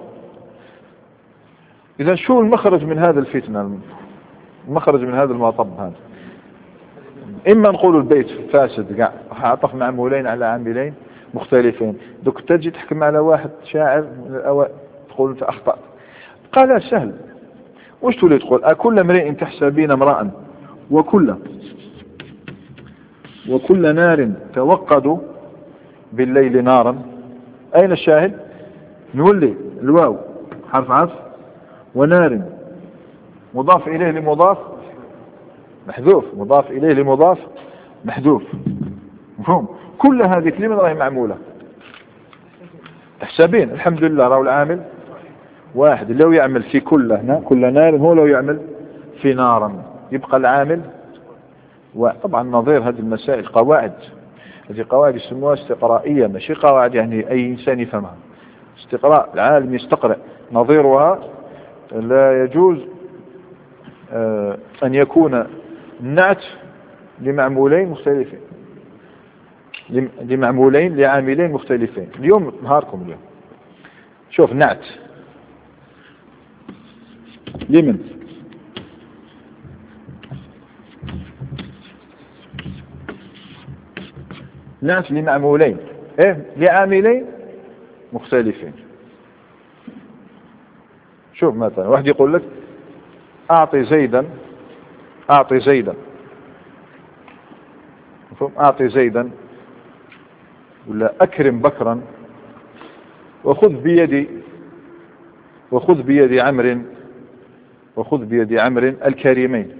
إذا شو المخرج من هذا الفتنة، المخرج من هذا المطب هذا؟ إما نقول البيت فاسد قاع، عطف معمولين على عاملين مختلفين. دوك تجي تحكم على واحد شاعر من الأوائل تقول أنت أخطأت. قال سهل، وش تولي تقول؟ أكل امرئ تحسبين امرأ وكل نار توقد بالليل نارا. أين الشاهد؟ نولي الواو حرف عطف، ونار مضاف إليه لمضاف محذوف، مضاف إليه لمضاف محذوف. مفهوم؟ كل هذه كلمة راهي معمولة. تحسبين الحمد لله راهو العامل واحد، لو يعمل في كل نار هو لو يعمل في نارا يبقى العامل. وطبعا نظير هذه المسائل قواعد، هذه قواعد يسموها استقرائية، ماشي قواعد يعني أي إنسان يفهمها. استقراء، العالم يستقرأ. نظيرها لا يجوز أن يكون النعت لمعمولين مختلفين، لمعمولين لعاملين مختلفين. اليوم نهاركم اليوم شوف نعت لمن؟ نعت لمعمولين لعاملين مختلفين. شوف مثلا واحد يقول لك أعطي زيدا أعطي زيدا، ولا أكرم بكرا، وخذ بيد عمرو الكريمين.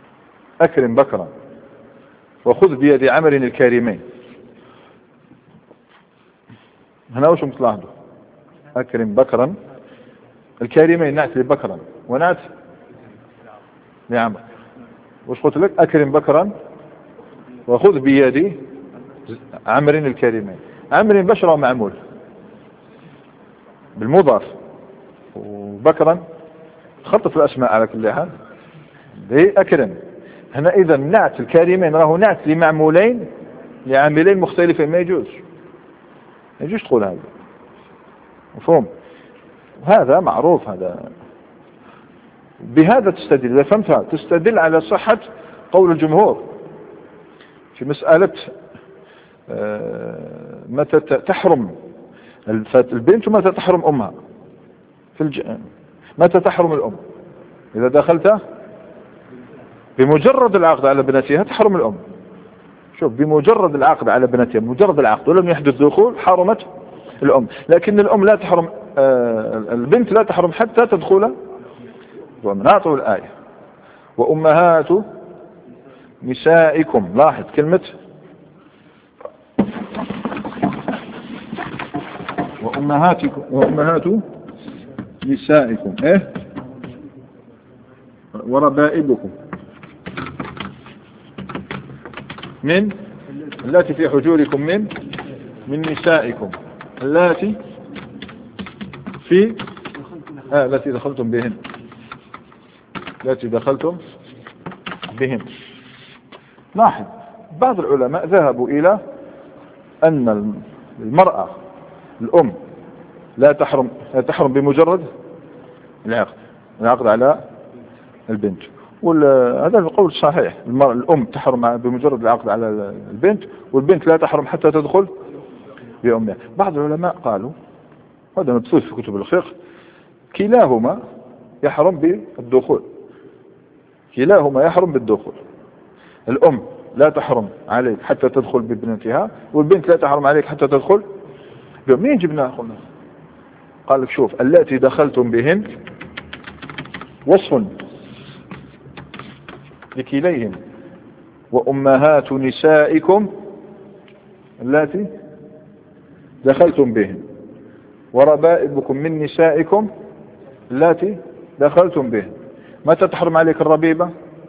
أكرم بكرا وخذ بيد عمرو الكريمين. هنا واش تلاحظوا؟ أكرم بكرا، الكريمين نعت لبكرا ونعت لعمر. واش قلت لك؟ أكرم بكرا وخذ بيدي عمر الكريمين. عمر بشرة معمول بالمضاف، وبكرا خطف الأسماء على كل حال. أكرم هنا إذا نعت الكريمين راهو نعت لمعمولين لعاملين مختلفين، ما يجوز تقول هذا، مفهوم؟ هذا معروف. هذا بهذا تستدل، إذا فهمتها تستدل على صحة قول الجمهور في مسألة متى تحرم البنت ومتى تحرم أمها متى تحرم الأم. إذا دخلت بمجرد العقد على بنتها تحرم الأم. شوف، بمجرد العقد على بنتها، مجرد العقد ولم يحدث دخول، حرمت الأم. لكن الأم لا تحرم، البنت لا تحرم حتى تدخل. ومناطق الآية وأمهات نسائكم. لاحظ كلمة وأمهات نسائكم وربائبكم من التي في حجوركم من نسائكم التي في التي دخلتم بهن. لاحظ بعض العلماء ذهبوا إلى أن المرأة الأم لا تحرم بمجرد العقد على البنت، وهذا القول صحيح. الأم تحرم بمجرد العقد على البنت، والبنت لا تحرم حتى تدخل بأمها. بعض العلماء قالوا، هذا مبثوث في كتب الفقه، كلاهما يحرم بالدخول. الأم لا تحرم عليك حتى تدخل بابنتها، والبنت لا تحرم عليك حتى تدخل بأمها. مين جبناه؟ قلنا قال لك شوف، التي دخلتم بهن وصف لكليهم، وأمهات نسائكم التي دخلتم بهن وربائبكم من نسائكم التي دخلتم بهن. متى تحرم عليك الربيبة؟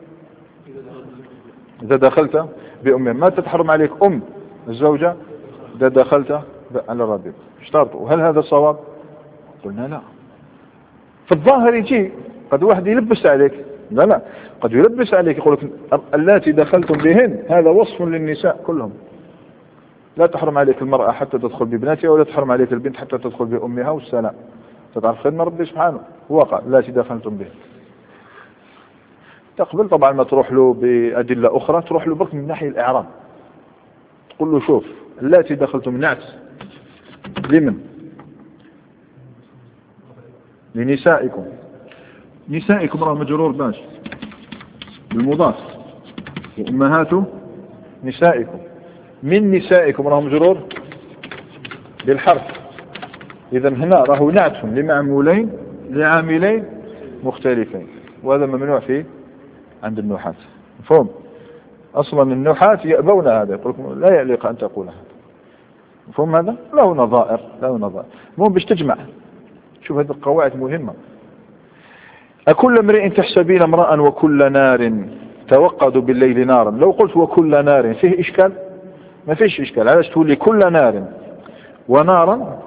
إذا دخلت بأمها. متى تحرم عليك أم الزوجة؟ إذا دخلت على الربيبة. اشترطوا. وهل هذا صواب؟ قلنا لا. في الظاهر يجي قد واحد يلبس عليك، لا قد يلبس عليك، يقول لك التي دخلتم بهن هذا وصف للنساء كلهم. لا تحرم عليك المرأة حتى تدخل ببناتها، ولا تحرم عليك البنت حتى تدخل بأمها، والسلام. تعرف خدمة ربي سبحانه هو قال التي دخلتم بهن. تقبل طبعا ما تروح له بأدلة أخرى، تروح له برك من ناحية الإعراب، تقول له شوف التي دخلتم نعت لمن؟ لنسائكم. نسائكم راه مجرور باش بالمضاف، وأمهات نسائكم من نسائكم راه مجرور بالحرف. إذا هنا راه نعت لمعمولين لعاملين مختلفين، وهذا ممنوع فيه عند النحاة. مفهوم؟ أصلا النحاة يأبون هذا، يقول لكم لا يليق أن تقول هذا. مفهوم؟ هذا له نظائر. المهم باش تجمع. شوف هذه القواعد مهمة. أكل امرئ تحسبين امرأ وكل نار توقد بالليل نارا. لو قلت وكل نار فيه إشكال؟ ما فيش إشكال. علاش تقول كل نار ونارا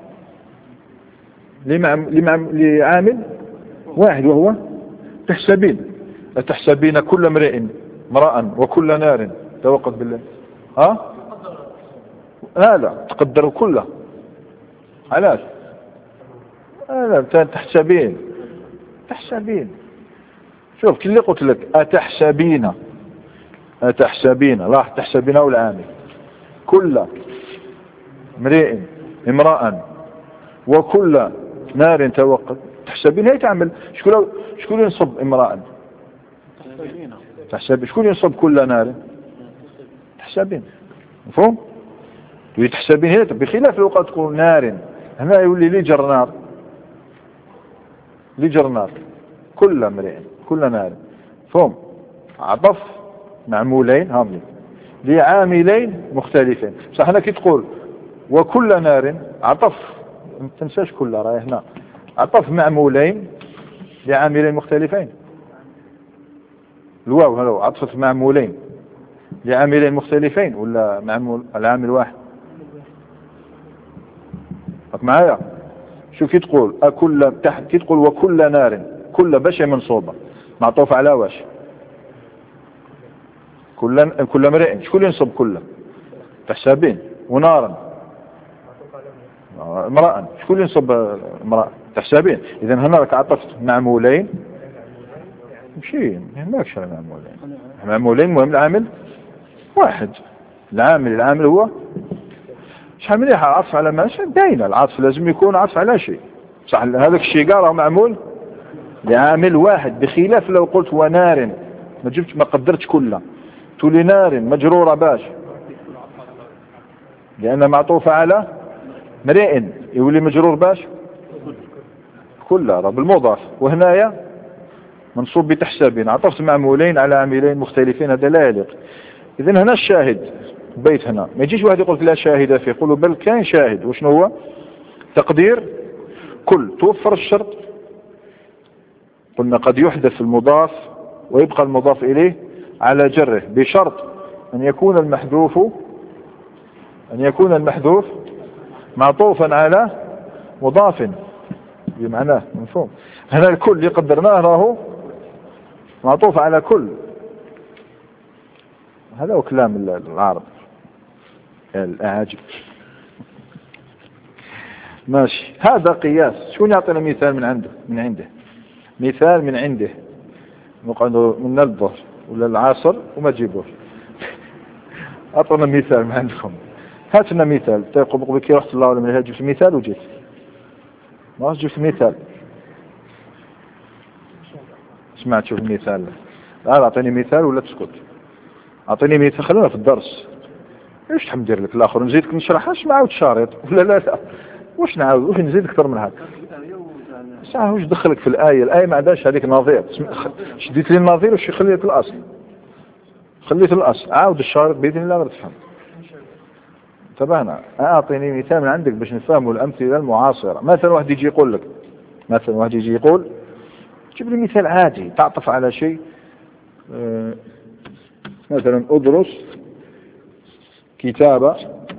لعامل واحد وهو تحسبين كل امرئ امرأ وكل نار توقد بالليل. لا تقدر كله. علاش؟ لا تحسبين. شوف كل اللي قلت لك أتحسبين لا تحسبين والعامل كل امرئ امرأ وكل نار توقد. تحسبين هي تعمل. شكون ينصب امرأ؟ تحسبين. شكون ينصب كل نار؟ تحسبين. مفهوم؟ تحسبين هي بخلاف لو قد تقول نار، هنا يولي لي جر نار كل امرئ كل نار. فهم عطف معمولين هاملين لعاملين مختلفين. صح. هنا كي تقول وكل نار عطف، ما تنساش كل راهي هنا عطف معمولين لعاملين مختلفين. الواو هلو عطفت معمولين لعاملين مختلفين ولا معمول العامل واحد؟ معايا؟ شوف كي تقول أكل تحت، كي تقول وكل نار، كل باش منصوبة معطوف على واش؟ كل امرئ، شكون اللي ينصب كله؟ تحسبين. ونارا امرأة، شكون اللي ينصب امرأة؟ تحسبين. إذا هنا راك عطفت معمولين، مشي ماكش معمولين، معمولين مهم العامل واحد. العامل هو شحال مليح عطف على ماشي باينه، العطف لازم يكون عطف على شيء صح. هذاك الشيء كاع راه معمول لعامل واحد، بخلاف لو قلت ونار ما قدرتش كلها، تولي نار مجروره باش لان معطوفه على مرئ، يولي مجرور باش كلها راه بالمضاف. وهنايا منصوب بتحسبين، عطفت معمولين على عاملين مختلفين، هذا لا يليق. اذا هنا الشاهد بيت هنا ما يجيش واحد يقول لا شاهد فيه، يقولوا بل كان شاهد. وشنو هو؟ تقدير كل، توفر الشرط. قلنا قد يحدث المضاف ويبقى المضاف إليه على جره بشرط أن يكون المحذوف معطوفا على مضاف بمعناه مفهوم. هنا الكل اللي قدرناه راهو معطوف على كل، هذا هو كلام العرب الأعاجم. ماشي، هذا قياس. شكون يعطينا مثال من عنده مثال من عنده، نقعدوا من الظهر ولا العصر وما تجيبوش. أعطونا مثال من عندكم، هات لنا مثال. قبل كي رحت الله ولا من جبت مثال وجيت ما جبت مثال. سمعت شوف المثال، لا أعطيني مثال ولا تسكت. أعطيني مثال، خلونا في الدرس. ايش تحب ندير لك الاخر نزيدك نشرحهاش معاود شارط ولا لا واش نعاود واش نزيد اكثر من هذا ساعه. واش دخلك في الايه ما عندهاش هذيك نظير، شديت لي النظير واش خليت الاصل، خليت الاصل عاود الشارط باذن الله غير تفهم. انتبهنا. اعطيني مثال من عندك باش نفهموا الامثله المعاصره. مثلا واحد يجي يقول لك، جيب لي مثال عادي تعطف على شيء. مثلا ادرس كتابة،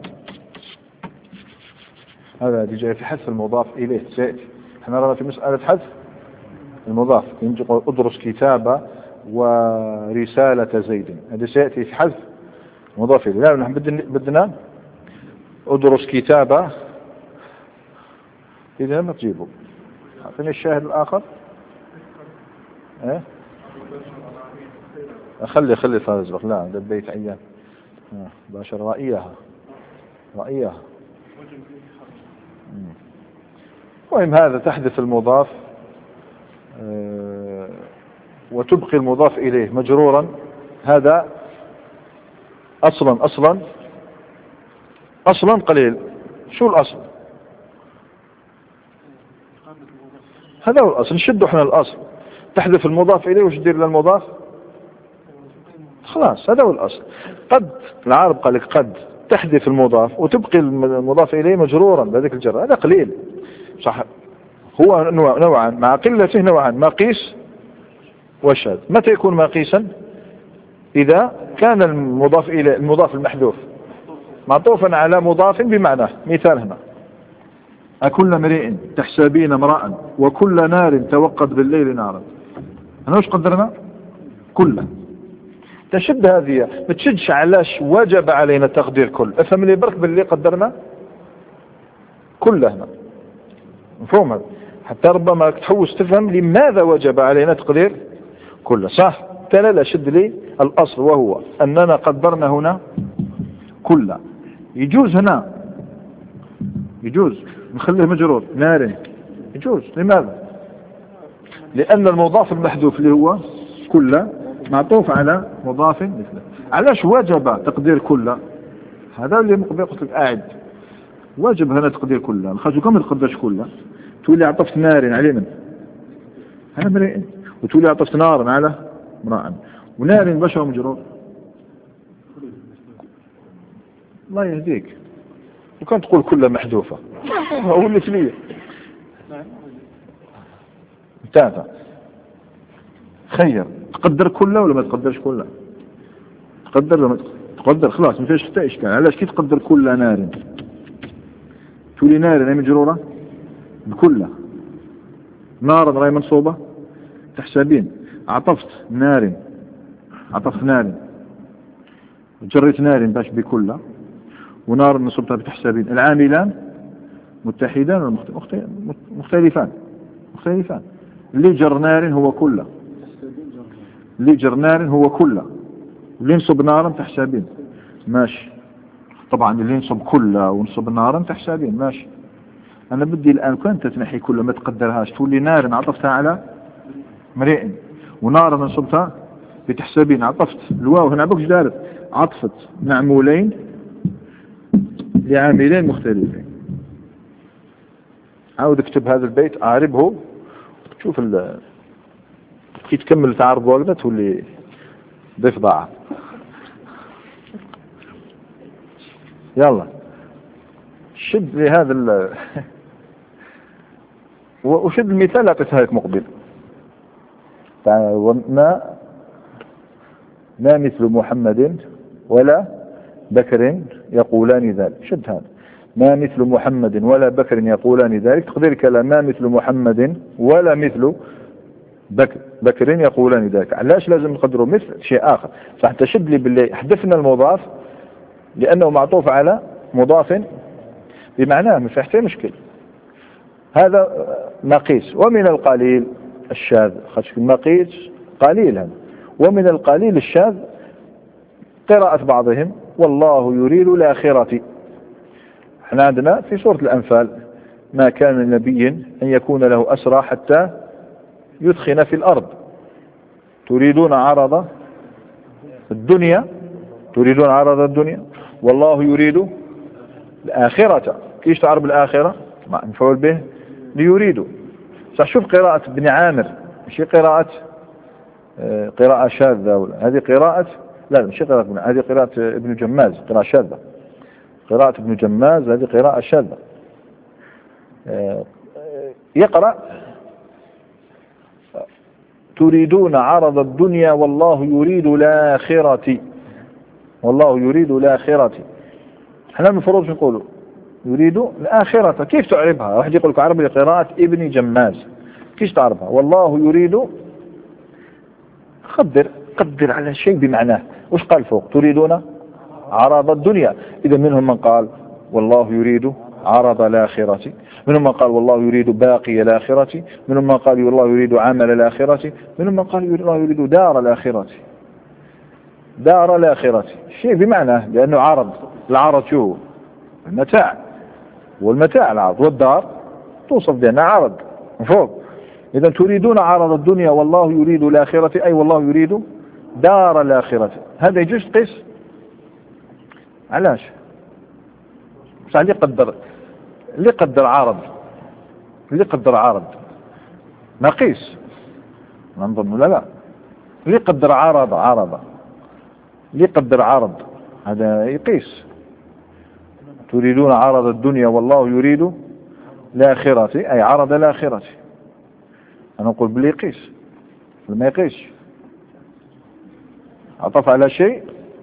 هذا جاي في حذف المضاف إليه سيأتي. احنا رانا في مسألة حذف المضاف، يجي ادرس كتابة ورسالة زيد، هذا سيأتي في حذف المضاف إليه. لا نحن بدنا ادرس كتابة، إذا ما تجيبه. أعطيني الشاهد الآخر. خلي فازبق، لا ده بيت عيان باشر رأيها. المهم هذا تحدث المضاف وتبقي المضاف إليه مجرورا. هذا أصلا قليل. شو الأصل؟ هذا هو الأصل. نشدوا احنا الأصل، تحذف المضاف إليه وش دير للمضاف؟ خلاص هذا هو الأصل. قد العرب قال لك قد تحذف المضاف وتبقي المضاف إليه مجرورا بهذيك الجرة، هذا قليل صح. هو نوعا، مع قلته نوعا، مقيس وشاذ. متى يكون مقيسا؟ إذا كان المضاف إليه المضاف المحذوف معطوفا على مضاف بمعناه. مثال هنا أكل امرئ تحسبين امرأ وكل نار توقد بالليل نارا. أنا وش قدرنا؟ كله. تشد هذه، ما تشدش علاش وجب علينا تقدير كل. افهم لي برك باللي قدرنا كله هنا، مفهوم هذا؟ حتى ربما تحوس تفهم لماذا وجب علينا تقدير كله. صح، لا شد لي الأصل وهو أننا قدرنا هنا كله. يجوز هنا، يجوز نخليه مجرور نار، يجوز. لماذا؟ لأن المضاف المحذوف اللي هو كله معطوف على مضاف مثله. علاش وجب تقدير كله؟ هذا اللي قلت لك قاعد واجب هنا تقدير كله. الخاص كم تقدرش كله، تولي عطفت نار على من؟ على امرئ، وتولي عطفت نار على امرأ، ونار بشر مجرور. الله يهديك، وكان تقول كلها محذوفة ولت لي انتهى. خير تقدر كلها ولا ما تقدرش كلها؟ تقدر ولا ما تقدر؟ خلاص ما فيش حتى اشكال. علاش كي تقدر كلها نار تولي نار راهي مجرورة بكلها، نار راهي منصوبة تحسبين، عطفت نار جريت نار باش بكلها، ونار نصبتها بتحسبين. العاملان متحدان ولا مختلفان؟ اللي جر نار هو كلها، اللي ينصب نارا تحسبين ماشي. طبعا اللي ينصب كلها ونصب نارا تحسبين ماشي. انا بدي الان كنت تنحي كلها ما تقدرهاش، تولي نار عطفتها على مريء، ونارا نصبتها بتحسبين عطفت الواو هنا بكش دارت عطفت معمولين لعاملين مختلفين. عاود اكتب هذا البيت اعربه، شوف كي تكمل تعرب وقتها تولي ضيف ضاع. يلا شد لي هذا وشد المثال اعطيتها لك مقبل. ما مثل محمد ولا بكر يقولان ذلك. شد هذا، ما مثل محمد ولا بكر يقولان ذلك. تقدير كلام ما مثل محمد ولا مثل بكر يقولان ذلك. علاش لازم نقدروا مثل شيء آخر؟ صح تشد لي باللي حذفنا المضاف لأنه معطوف على مضاف بمعناه، ما فيه حتى مشكل. هذا مقيس. ومن القليل الشاذ، خاطر المقيس قليل هذا. ومن القليل الشاذ قراءة بعضهم والله يريد الآخرة. احنا عندنا في سورة الأنفال ما كان لنبي أن يكون له أسرى حتى يدخن في الأرض تريدون عرض الدنيا والله يريد الآخرة. كيش تعرف الآخرة؟ مفعول به ليريدوا. صح. شوف قراءة ابن عامر مش قراءة شاذة، هذه قراءة مش قراءة هذه قراءة ابن جماز، قراءة شاذة. قراءة ابن جماز هذه قراءة شاذة. يقرأ تريدون عرض الدنيا والله يريد الآخرة. احنا المفروض نقوله يريد الآخرة. كيف تعرفها؟ واحد يقول لك عربي قراءة ابن جماز، كيف تعرفها؟ والله يريد، قدر على شيء بمعناه. وش قال فوق؟ تريدون عرض الدنيا. إذا منهم من قال والله يريد عرض الآخرة، منهم من قال والله يريد باقي الآخرة، منهم من قال والله يريد عمل الآخرة، منهم من قال والله يريد دار الآخرة. شيء بمعناه، لأنه عرض. العرض شو؟ المتاع، والمتاع العرض، والدار توصف بأنها عرض فوق. إذا تريدون عرض الدنيا والله يريد الآخرة، أي والله يريد دار الآخرة. هذا يجوز قيس؟ علاش؟ بس اللي قدر عرض نقيس نظن لا اللي قدر عرض اللي قدر عرض هذا يقيس. تريدون عرض الدنيا والله يريد الآخرة، أي عرض الآخرة. أنا أقول باللي يقيس، ما يقيس عطف على شيء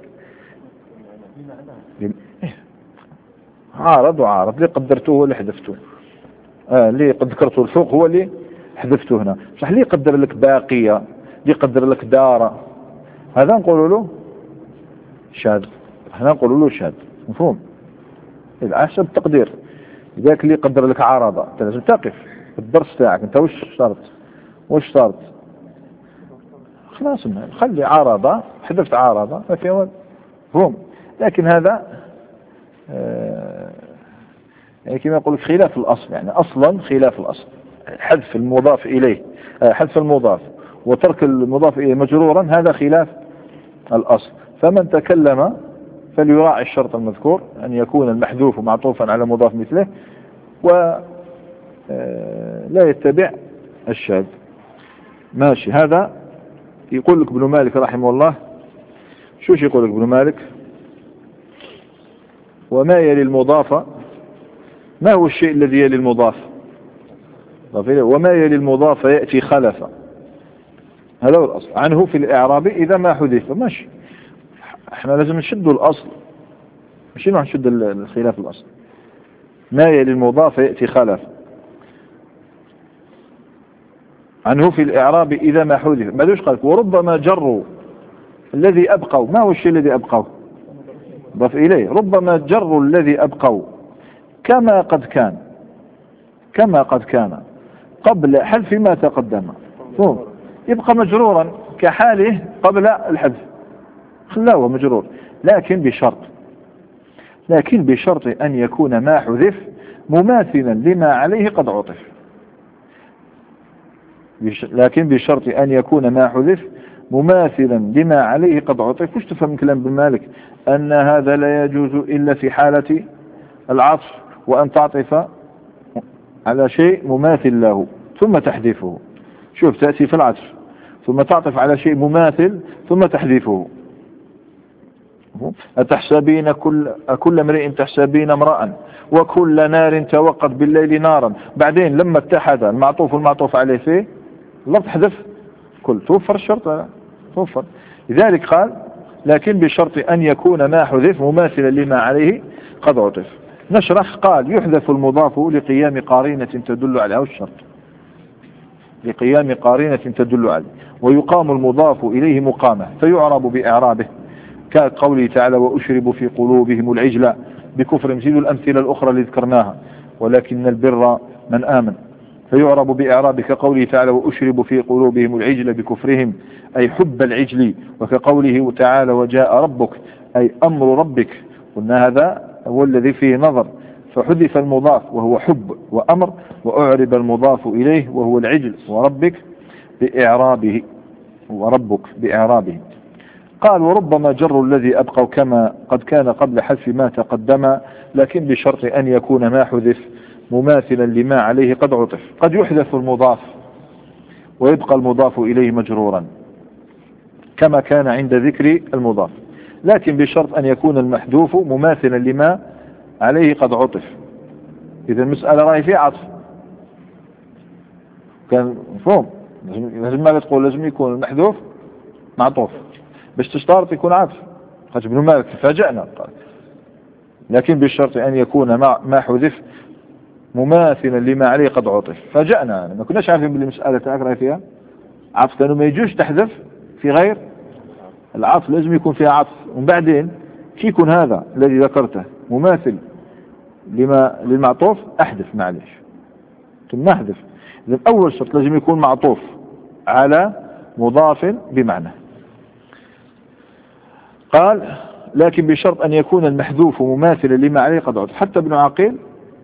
عارض اللي قدرته هو اللي حذفته. اللي ذكرته الفوق هو اللي حذفته هنا. صح. اللي يقدر لك باقية، اللي يقدر لك دار، هذا نقول له شاذ. مفهوم؟ إذا حسب التقدير. ذاك اللي يقدر لك عارضة انت لازم تقف في الدرس تاعك. انت وش شرط؟ خلاص خلي عارضة، حذفت عارضة ما فيها. مفهوم؟ لكن هذا يعني كما يقول خلاف الأصل. يعني أصلا خلاف الأصل، حذف المضاف إليه، حذف المضاف وترك المضاف إليه مجرورا، هذا خلاف الأصل. فمن تكلم فليراعي الشرط المذكور أن يكون المحذوف معطوفا على مضاف مثله، ولا يتبع الشاذ. ماشي. هذا يقول لك ابن مالك رحمه الله. شوش يقول لك ابن مالك؟ وما يلي المضاف ما هو الشيء الذي يلي المضاف؟ وما يلي المضاف يأتي خلفا، هذا هو الأصل. عنه في الإعراب إذا ما حذف، ماشي. احنا لازم نشد الأصل، مش نروح نشد الخلاف الأصل. ما يلي المضاف يأتي خلفا، عنه في الإعراب إذا ما حذف. ما دوش قال وربما جروا الذي أبقوا. ما هو الشيء الذي أبقوا؟ ضف إليه. ربما جروا الذي أبقوا كما قد كان، كما قد كان قبل حذف ما تقدم، يبقى مجرورا كحاله قبل الحذف، خلاه مجرور، لكن بشرط أن يكون ما حذف مماثلا لما عليه قد عطف. لكن بشرط أن يكون ما حذف مماثلا لما عليه قد عطف. وش تفهم من كلام ابن مالك؟ أن هذا لا يجوز إلا في حالة العطف، وأن تعطف على شيء مماثل له ثم تحذفه. شوف، تأتي في العطف ثم تعطف على شيء مماثل ثم تحذفه. أتحسبين كل امرئ تحسبين امرأ وكل نار توقد بالليل نارا. بعدين لما اتحد المعطوف والمعطوف عليه فيه لا تحذف كل، توفر الشرط، توفر. لذلك قال لكن بشرط أن يكون ما حذف مماثلا لما عليه قد عطف. نشرح. قال يحذف المضاف لقيام قارينة تدل عليه، الشرط لقيام قارينة تدل عليه، ويقام المضاف إليه مقامة فيعرب بإعرابه، كقوله تعالى وأشربوا في قلوبهم العجل بكفر. مزيد الأمثلة الأخرى اللي ذكرناها، ولكن البر من آمن، فيعرب بإعرابه كقوله تعالى وأشربوا في قلوبهم العجل بكفرهم أي حب العجل، وكقوله تعالى وجاء ربك أي أمر ربك. قلنا هذا هو الذي فيه نظر، فحذف المضاف وهو حب وأمر، وأعرب المضاف إليه وهو العجل وربك بإعرابه، وربك بإعرابه. قال وربما جر الذي أبقوا كما قد كان قبل حذف ما تقدم، لكن بشرط أن يكون ما حذف مماثلا لما عليه قد عطف. قد يحذف المضاف ويبقى المضاف إليه مجرورا كما كان عند ذكر المضاف، لكن بشرط أن يكون المحذوف مماثلا لما عليه قد عطف. إذا المسألة رأي فيه عطف، كان مفهوم. لازم ما تقول لازم يكون المحذوف معطوف باش تشترط يكون عطف. قال ابن مالك فاجأنا، لكن بالشرط أن يكون ما حذف مماثلا لما عليه قد عطف. فاجأنا، ما كناش عارفين بالمسألة تاعك فيها عطف، لأنه ما يجوش تحذف في غير العطف، لازم يكون فيها عطف. ومن بعدين كي يكون هذا الذي ذكرته مماثل للمعطوف أحذف، معليش ثم أحذف. إذن أول شرط لازم يكون معطوف على مضاف بمعنى. قال لكن بشرط أن يكون المحذوف مماثلا لما عليه قد عطف. حتى ابن عقيل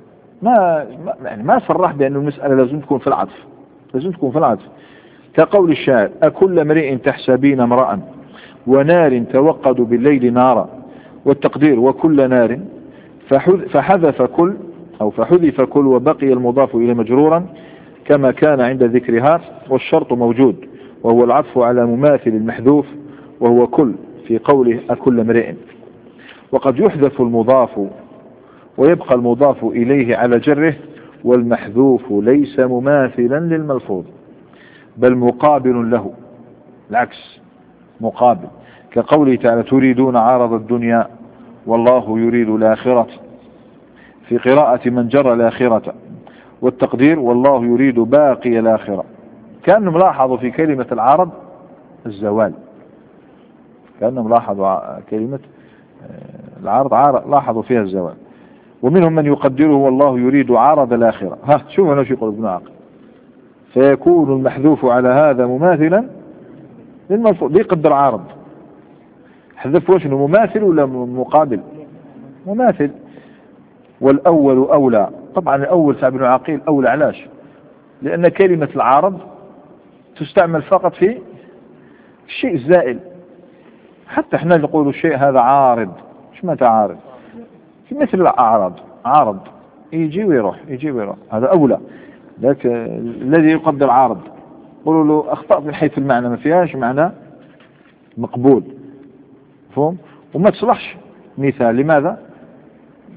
ما صرح بأن المسألة لازم تكون في العطف، لازم تكون في العطف، كقول الشاعر أكل امرئ تحسبين امرأ ونار توقد بالليل نارا، والتقدير وكل نار، فحذف كل أو فحذف كل وبقي المضاف إلى مجرورا كما كان عند ذكرها، والشرط موجود وهو العطف على مماثل المحذوف وهو كل في قوله أكل امرئ. وقد يحذف المضاف ويبقى المضاف إليه على جره، والمحذوف ليس مماثلا للملفوظ بل مقابل له، العكس مقابل، كقوله تعالى تريدون عارض الدنيا والله يريد الآخرة في قراءة من جر الآخرة، والتقدير والله يريد باقي الآخرة. كأنهم لاحظوا في كلمة العارض الزوال، كأنهم لاحظوا كلمة العارض لاحظوا فيها الزوال. ومنهم من يقدره والله يريد عارض الآخرة. شوفوا أنا شو يقول ابن عقل، فيكون المحذوف على هذا مماثلا للملفوظ. يقدر عارض، حذف وشنه مماثل ولا مقابل؟ مماثل. والأول أولى، طبعا الأول تاع ابن عقيل أولى. علاش؟ لأن كلمة العارض تستعمل فقط في الشيء الزائل. حتى احنا نقول الشيء هذا عارض، ايش معنى عارض؟ في مثل الأعراض، عارض يجي ويروح يجي ويروح، هذا أولى. لكن الذي يقدر عارض قولوا له أخطأت من حيث المعنى، ما فيهاش معنى مقبول، فهم؟ وما تصلحش مثال. لماذا؟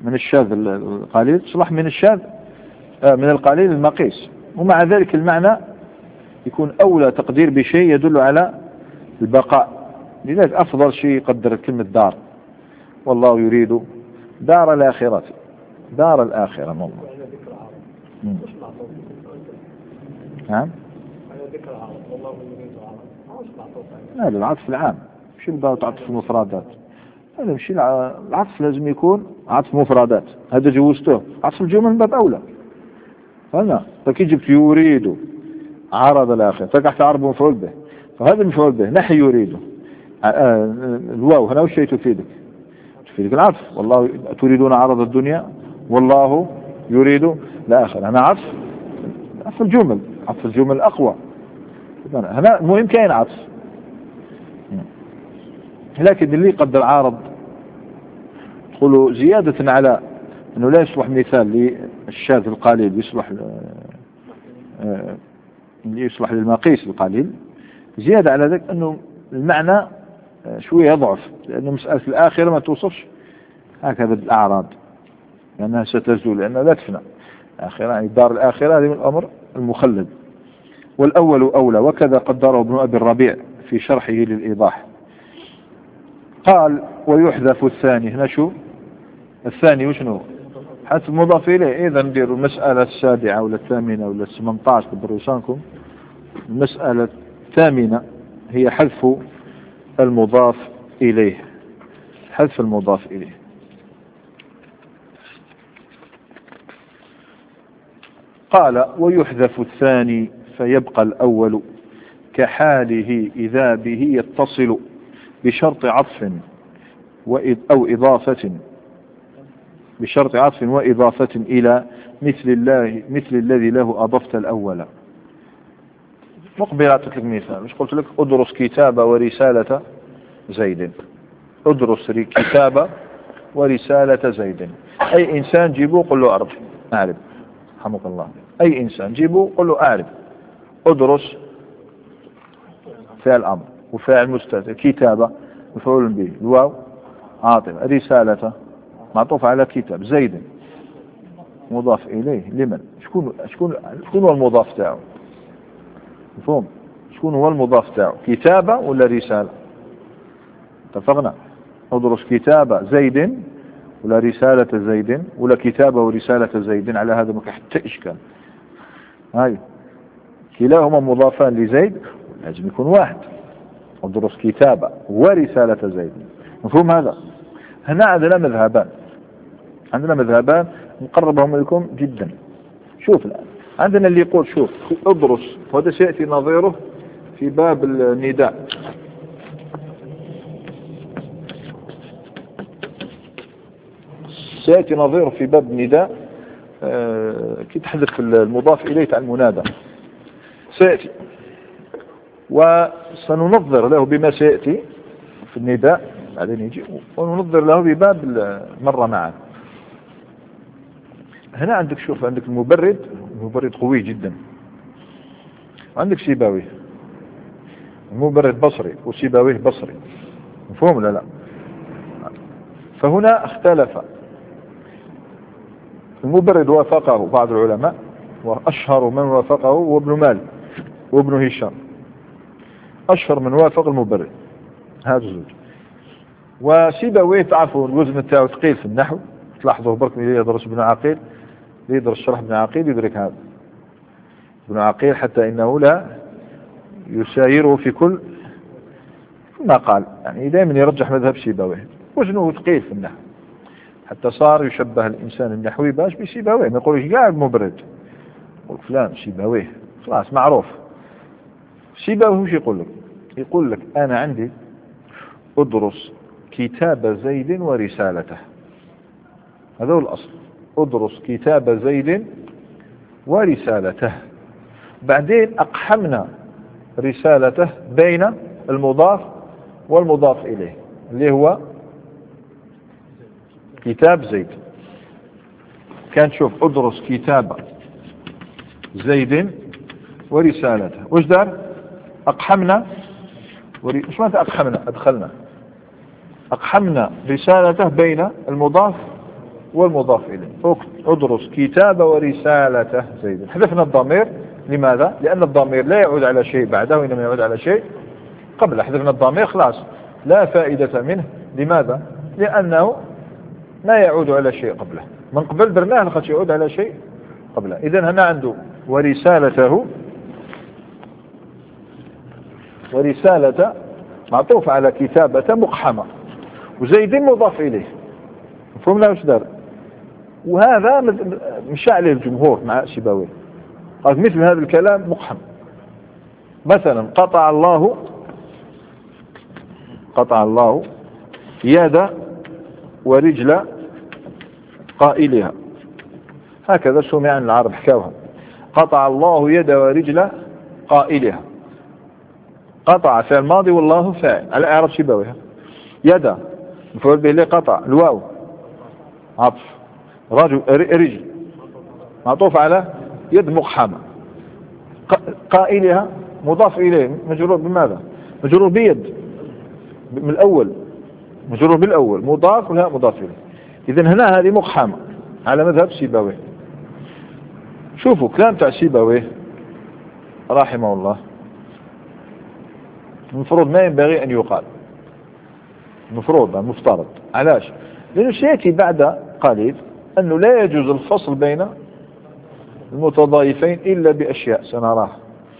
من الشاذ القليل تصلح من الشاذ من القليل المقيس. ومع ذلك المعنى يكون أولى تقدير بشيء يدل على البقاء. لذلك أفضل شيء يقدر كلمة دار، والله يريد دار الآخرة، دار الآخرة والله. نعم هذا العطف العام، مش نبغى تعطف المفردات، هذا مش العطف لازم يكون عطف مفردات، هذا جوزته. عطف الجمل من باب أولى. هنا فكي جبت يريد عرض الآخر فقعت عرض مفعول به، فهذا المفعول به نحي يريد الواو هنا وش تفيدك؟ تفيدك العطف، والله تريدون عرض الدنيا والله يريد الآخر. أنا عطف الجمل، عطف الجمل أقوى. هنا المهم كاين عطف، لكن اللي قدر عارض تقولوا زيادة على أنه لا يصلح مثال للشاذ القليل، يصلح للمقيس القليل. زيادة على ذلك أنه المعنى شوية يضعف، لأنه مسألة الآخرة ما توصفش هكذا بالأعراض، لأنها ستزول، لأنها لا تفنى. الآخرة يعني دار الآخرة هذه من الأمر المخلد. والأول أولى، وكذا قدره ابن أبي الربيع في شرحه للإيضاح. قال ويحذف الثاني. هنا شو الثاني وشنو؟ حسب مضاف إليه. إذا نديروا المسألة السابعة ولا الثامنة ولا 18 بروسانكم. المسألة الثامنة هي حذف المضاف إليه، حذف المضاف إليه. قال ويحذف الثاني فيبقى الأول كحاله إذا به يتصل بشرط عطف أو إضافة، بشرط عطف وإضافة إلى مثل الذي له أضفت الأول. مقبل أعطيك مثال، مش قلت لك أدرس كتابة ورسالة زيد، أدرس كتابة ورسالة زيد. أي إنسان جيبوه قل له أعرف، رحمك الله. أي إنسان جيبوه قل له أعرف. أدرس فعل أمر وفعل مستتر، كتابة مفعول به، الواو عاطفة، رسالة معطوف على كتاب، زيد مضاف إليه. لمن؟ شكون هو المضاف تاعه؟ مفهوم؟ شكون هو المضاف تاعه؟ كتابة ولا رسالة؟ اتفقنا. ادرس كتابة زيد ولا رسالة زيد ولا كتابة ورسالة زيد، على هذا ما حتى إشكال. هاي كلاهما مضافان لزيد، لازم يكون واحد. ادرس كتابة ورسالة زيد، مفهوم هذا؟ هنا عندنا مذهبان نقربهم لكم جدا. شوف الآن عندنا اللي يقول شوف ادرس، وهذا سيأتي نظيره في باب النداء. سيأتي نظيره في باب النداء كي تحذف المضاف إليه تاع المنادى سيأتي، وسننظر له بما سيأتي في النداء بعدين يجي، وننظر له بباب مرة معا. هنا عندك شوف، عندك المبرد قوي جدا، وعندك سيباويه. المبرد بصري وسيباويه بصري، مفهوم ولا لا؟ فهنا اختلف. المبرد وافقه بعض العلماء، وأشهر من وافقه هو ابن مالك وابن هشام، أشهر من وافق المبرد هذا الزوج. وسيباويه تعرفوا الوزن تاعه ثقيل في النحو، تلاحظوه برك اللي يدرس ابن عقيل، اللي يدرس شرح ابن عقيل يدرك هذا. ابن عقيل حتى إنه لا يسايره في كل ما قال، يعني دائما يرجح مذهب سيباويه، وزنه ثقيل في النحو، حتى صار يشبه الإنسان النحوي باش بسيباويه، ما يقولش قاعد مبرد، يقول فلان سيباويه خلاص معروف. سيباويه وش يقول لك؟ يقول لك أنا عندي أدرس كتاب زيد ورسالته، هذا هو الأصل. أدرس كتاب زيد ورسالته، بعدين أقحمنا رسالته بين المضاف والمضاف إليه اللي هو كتاب زيد. كان شوف أدرس كتاب زيد ورسالته، وش دار؟ أقحمنا مش معنى أقحمنا، أدخلنا، أقحمنا رسالته بين المضاف والمضاف إليه. ادرس كتاب ورسالته زيد. حذفنا الضمير. لماذا؟ لأن الضمير لا يعود على شيء بعده، إنما يعود على شيء قبله. حذفنا الضمير خلاص لا فائدة منه. لماذا؟ لأنه ما يعود على شيء قبله. من قبل درناه لقد يعود على شيء قبله. إذن هنا عنده ورسالته، ورسالة معطوف على كتابة مقحمة، وزيد مضاف إليه. فهمنا وش دار؟ وهذا مشى عليه الجمهور مع سيبويه. قال مثل هذا الكلام مقحم. مثلا قطع الله يد ورجل قائلها. هكذا سمع عن العرب حكاوها. قطع الله يد ورجل قائلها. قطع فعل ماضي والله فاعل على اعراب سيبويها. يد مفعول به ليه قطع، الواو عطف، رجل معطوف على يد مقحمة. قائلها مضاف إليه مجرور بماذا؟ مجرور بيد من الأول، مجرور بالأول، مضاف ولا مضاف إليه. إذن هنا هذه مقحمة على مذهب سيبويه. شوفوا كلام تاع سيبويه رحمه الله المفروض ما ينبغي أن يقال، مفترض. علاش؟ لأنه سيأتي بعد قليل أنه لا يجوز الفصل بين المتضايفين إلا بأشياء سنراها.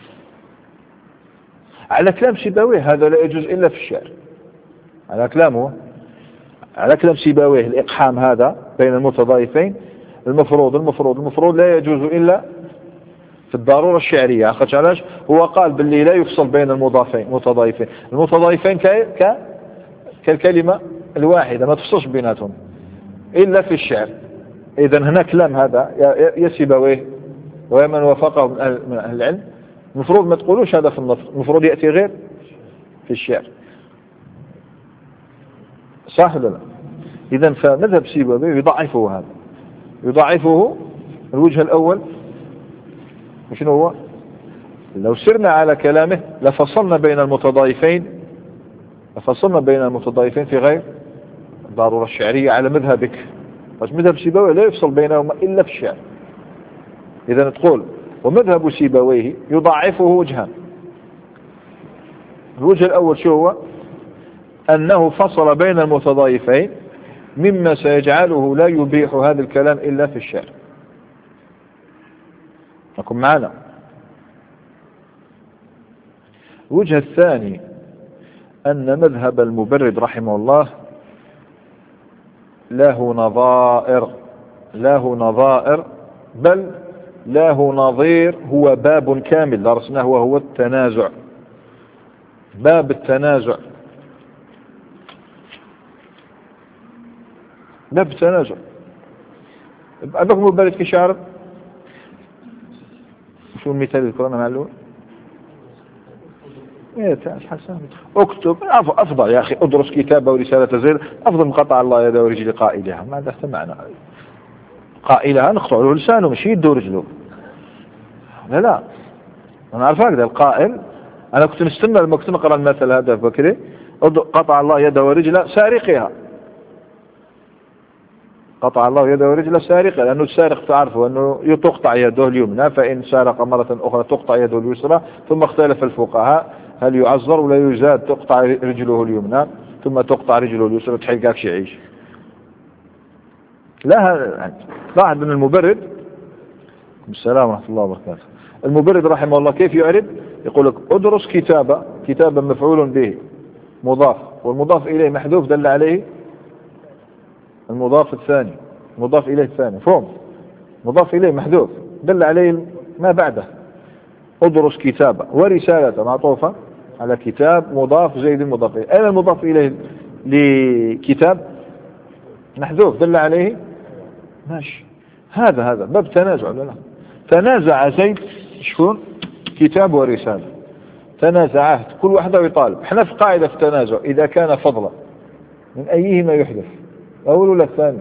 على كلام سيبويه هذا لا يجوز إلا في الشعر. على كلام سيبويه الإقحام هذا بين المتضايفين المفروض لا يجوز إلا في الضرورة الشعرية. علاش؟ هو قال باللي لا يفصل بين المتضايفين كالكلمة الواحدة ما تفصلش بيناتهم إلا في الشعر. إذن هنا كلام هذا يا سيبويه ومن وافقه من أهل العلم المفروض ما تقولوش هذا في النص، المفروض يأتي غير في الشعر. صح ولا لا؟ إذن فمذهب سيبويه يضعفه الوجه الأول. وشنو هو؟ لو سرنا على كلامه لفصلنا بين المتضايفين في غير الضرورة الشعرية على مذهبك. بس مذهب سيبويه لا يفصل بينهما إلا في الشعر. إذا تقول ومذهب سيبويه يضعفه وجهان. الوجه الأول شو هو؟ أنه فصل بين المتضايفين مما سيجعله لا يبيح هذا الكلام إلا في الشعر. نكون معنا. الوجه الثاني أن مذهب المبرد رحمه الله له نظائر بل له نظير. هو باب كامل درسناه وهو التنازع. باب التنازع أبقى مبرد في شعر. شو المثال الكورونا معلوم؟ اكتب افضل يا اخي. ادرس كتابه ورسالة زيد افضل من قطع الله يده ورجل قائلها. ما هذا معنى قائلها نقطع له لسانه مش يده ورجله. لا انا عارف هكذا القائل. انا كنت مستنى لما كنت نقرا المثل هذا بكري قطع الله يده ورجل سارقها. قطع الله يده ورجله سارقة، لأنه السارق تعرفوا أنه تقطع يده اليمنى، فإن سارق مرة أخرى تقطع يده اليسرى. ثم اختلف الفقهاء هل يعذر ولا يزاد؟ تقطع رجله اليمنى ثم تقطع رجله اليسرى تحققش يعيش. لا لاحظ من المبرد. السلام ورحمة الله وبركاته. المبرد رحمه الله كيف يعرب؟ يقول لك ادرس كتابا مفعول به مضاف والمضاف إليه محذوف دل عليه المضاف إليه الثاني. فهم؟ مضاف إليه محذوف دل عليه ما بعده. ادرس كتابة ورسالة معطوفة على كتاب مضاف زيد المضاف إليه. أين المضاف إليه لكتاب؟ محذوف دل عليه ماشي. هذا باب تنازع ولا لا؟ تنازع زيد شكون؟ كتاب ورسالة تنازعات كل واحدة يطالب. احنا في قاعدة في التنازع إذا كان فضلا من أيهما يحدث؟ الأول ولا الثاني؟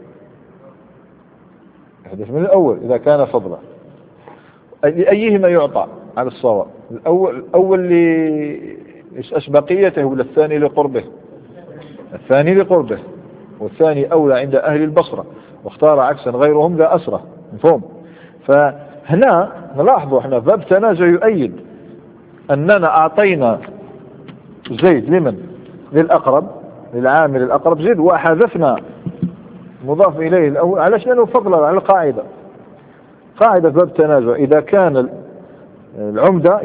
يحدث من الأول إذا كان فضلا. لأيهما يعطى على الصواب؟ الأول لأسبقيته ولا الثاني لقربه؟ الثاني لقربه. والثاني أولى عند أهل البصرة، واختار عكسا غيرهم ذا أسرة. مفهوم؟ فهنا نلاحظوا احنا باب تنازع يؤيد أننا أعطينا زيد لمن؟ للأقرب، للعامل الأقرب زيد، وحذفنا مضاف إليه الأول علاش؟ لأنه فضلا على القاعدة. قاعدة باب التنازع إذا كان العمدة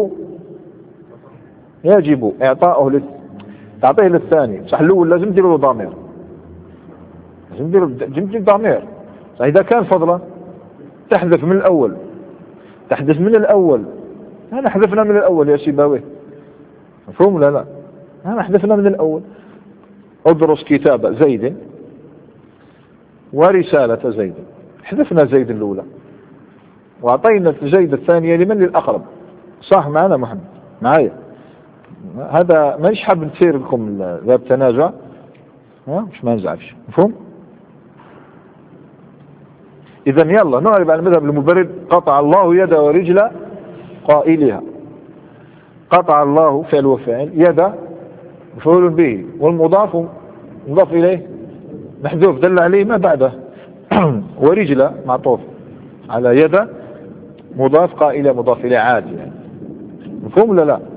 يجب إعطاؤه تعطيه للثاني، صح الأول لازم ندير له ضمير، لازم ندير ضمير. إذا كان فضلا تحذف من الأول، تحذف من الأول. أنا حذفنا من الأول يا سيباوي، مفهوم ولا لا؟ أنا حذفنا من الأول. أدرس كتاب زيد ورسالة زيد، حذفنا زيد الأولى وأعطينا زيد الثانية لمن؟ للأقرب. صح معنا محمد؟ معايا؟ هذا مانيش حاب نثير لكم باب تنازع، مش ما نزعلش. مفهوم؟ إذا يلا نعرب على المذهب المبرد. قطع الله يد ورجل قائلها. قطع الله فعل وفاعل، يد مفعول به، والمضاف مضاف إليه محذوف دل عليه ما بعده ورجل معطوف على يد مضاف، قائلة مضاف إليه عادي يعني. مفهوم ولا لا؟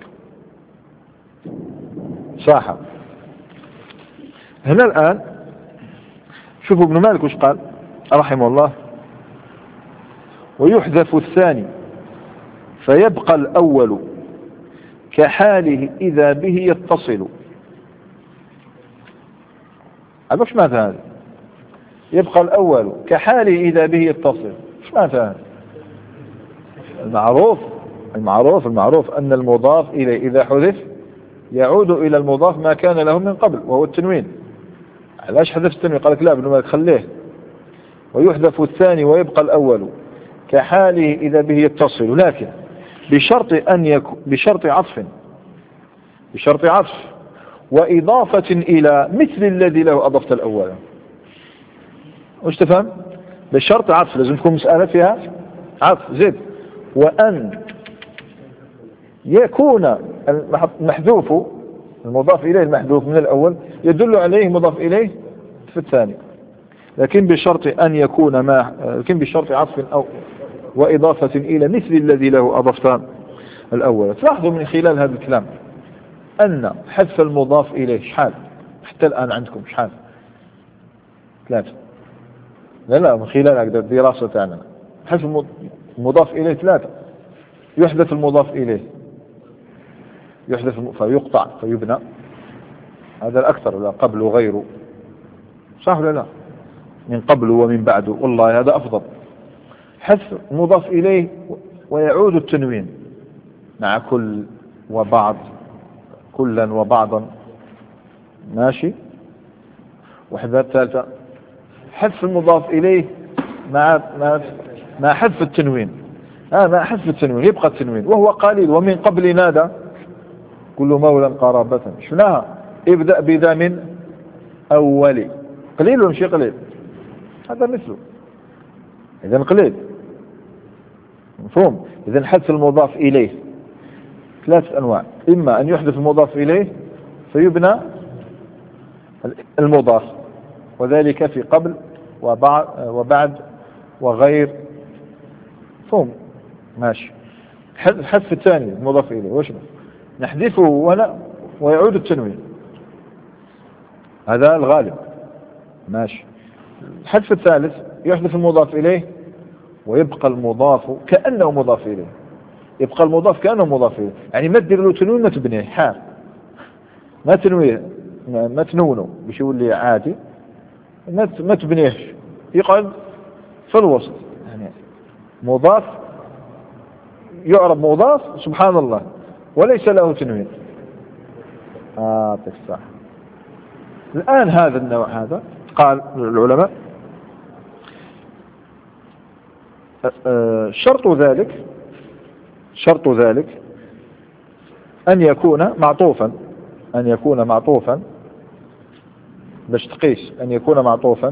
صح. هنا الآن شوفوا ابن مالك وش قال رحمه الله: ويحذف الثاني فيبقى الأول كحاله إذا به يتصل. هذا وش معنى هذا؟ يبقى الأول كحاله إذا به يتصل، وش معنى هذا؟ المعروف أن المضاف إليه إذا حذف يعود إلى المضاف ما كان له من قبل وهو التنوين. علاش حذف التنوين؟ قال لك لا ابن مالك خليه. ويحذف الثاني ويبقى الأول كحاله إذا به يتصل، لكن بشرط أن يكون بشرط عطف وإضافة إلى مثل الذي له أضفت الأول. وش تفهم؟ بشرط عطف، لازم تكون مسألة فيها عطف زد، وأن يكون المحذوف المضاف إليه المحذوف من الأول يدل عليه مضاف إليه في الثاني، لكن بشرط أن يكون لكن بشرط عطف أو وإضافة إلى مثل الذي له أضفت الأول. تلاحظوا من خلال هذا الكلام أن حذف المضاف إليه شحال حتى الآن عندكم؟ شحال؟ 3. لا من خلال الدراسة تاعنا حذف المضاف إليه 3. يحذف المضاف إليه، فيقطع فيبنى، هذا الأكثر، لا قبل وغيره، صح ولا لا؟ من قبل ومن بعد، والله هذا أفضل. حذف مضاف إليه ويعود التنوين مع كل وبعض، كلا وبعضا، ماشي. وحدة ثالثة حذف المضاف إليه مع حذف التنوين، مع حذف التنوين يبقى التنوين وهو قليل. ومن قبل نادى كل مولى قرابة، شفناها. ابدأ بذا من أولي، قليل ولا مش قليل؟ هذا مثله، إذن قليل. مفهوم؟ إذن حذف المضاف إليه 3 أنواع: إما أن يحذف المضاف إليه فيبنى المضاف، وذلك في قبل وبعد وغير. مفهوم؟ ماشي. حذف الثاني المضاف إليه وش نحذفه ويعود التنوين، هذا الغالب، ماشي. الحذف الثالث يحذف المضاف إليه ويبقى المضاف كأنه مضاف إليه، يبقى المضاف كأنه مضاف إليه، يعني ما تدير له تنوين، ما تبنيه حال، ما تنويه، ما تنونه باش يولي عادي، ما تبنيهش، يقعد في الوسط، يعني مضاف يعرب مضاف سبحان الله وليس له تنوين. صح. الآن هذا النوع هذا قال العلماء شرط ذلك أن يكون معطوفا باش تقيس أن يكون معطوفا،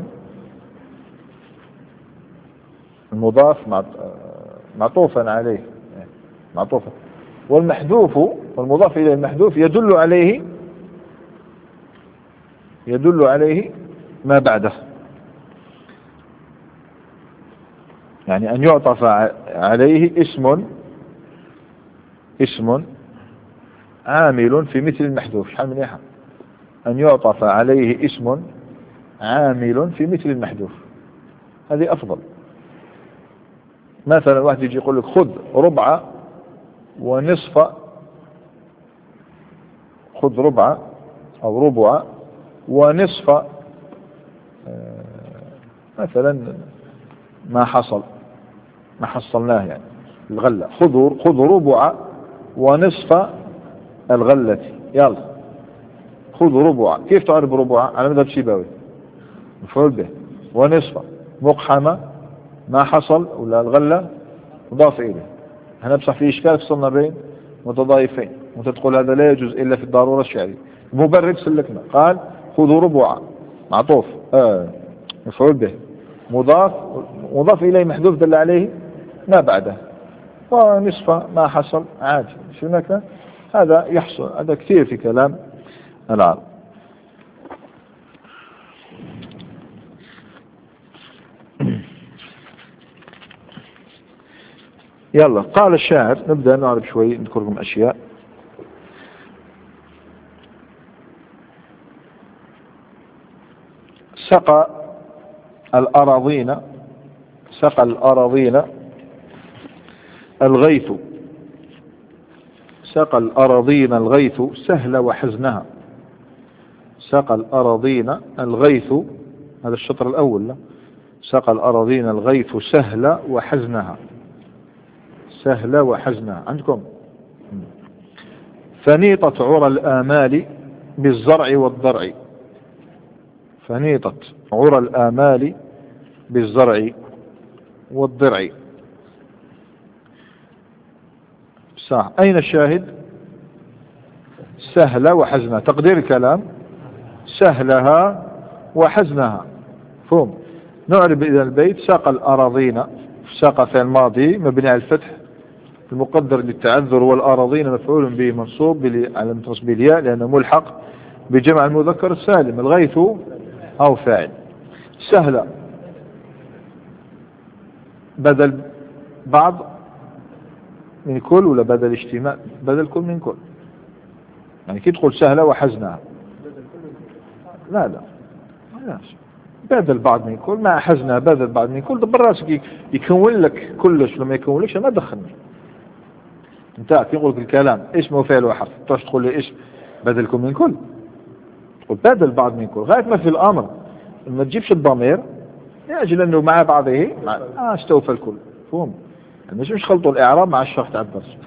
المضاف معطوفا عليه، معطوفا، والمحذوف والمضاف إليه المحذوف يدل عليه يدل عليه ما بعده، يعني أن يعطف عليه اسم عامل في مثل المحذوف. شحال مليحة، أن يعطف عليه اسم عامل في مثل المحذوف، هذه أفضل. مثلا واحد يجي يقول لك خذ ربع ونصف، خذ ربع أو ربع ونصف مثلا ما حصلناه يعني الغلة، خذ ربع ونصف الغلة، يلا خذ ربع. كيف تعرف ربع؟ على مذهب شيباوي مفعول به، ونصف مقحمة ما حصل ولا الغلة مضاف إليه. هنا بصح في إشكال فصلنا بين متضايفين، وانت تقول هذا لا يجوز إلا في الضرورة الشعرية. المبرد سلكنا قال خذوا ربع معطوف مفعول به مضاف إليه محذوف دل عليه ما بعده، ونصف ما حصل عادي. شنو هذا يحصل، هذا كثير في كلام العرب. يلا قال الشاعر، نبدأ نعرف شوي نذكر لكم أشياء. سقى الأراضين الغيث، سقى الأراضين الغيث سهل وحزنها. سقى الأراضين الغيث، هذا الشطر الأول. لا، سقى الأراضين الغيث سهل وحزنها، سهل وحزنها عندكم. فنيطت عرى الآمال بالزرع والضرع، فنيطت عرى الآمال بالزرع والضرع. صح. أين الشاهد؟ سهل وحزنها، تقدير الكلام سهلها وحزنها. فهم نعرب إذا البيت ساق الأراضين، ساق في الماضي مبني على الفتح المقدر للتعذر، والأراضين مفعول به منصوب على نصب الياء لأنه ملحق بجمع المذكر السالم. الغيث أو فاعل. سهل بدل بعض من كل ولا بدل اجتماع؟ بدل كل من كل، يعني كي تقول سهلة وحزنها لا بدل بعض من كل مع حزنها بدل بعض من كل. دبر راسك يكون لك كلش، لما يكون لكش ما دخلني انت كي نقول لك الكلام اسم وفعل وحرف تروح تقول لي ايش بدلكم من كل، تقول بدل بعض من كل غاية ما في الامر ما تجيبش الضمير لاجل انه مع بعضه استوفى الكل. فهم مش خلطوا الاعراب مع الشرح تاع الدرس.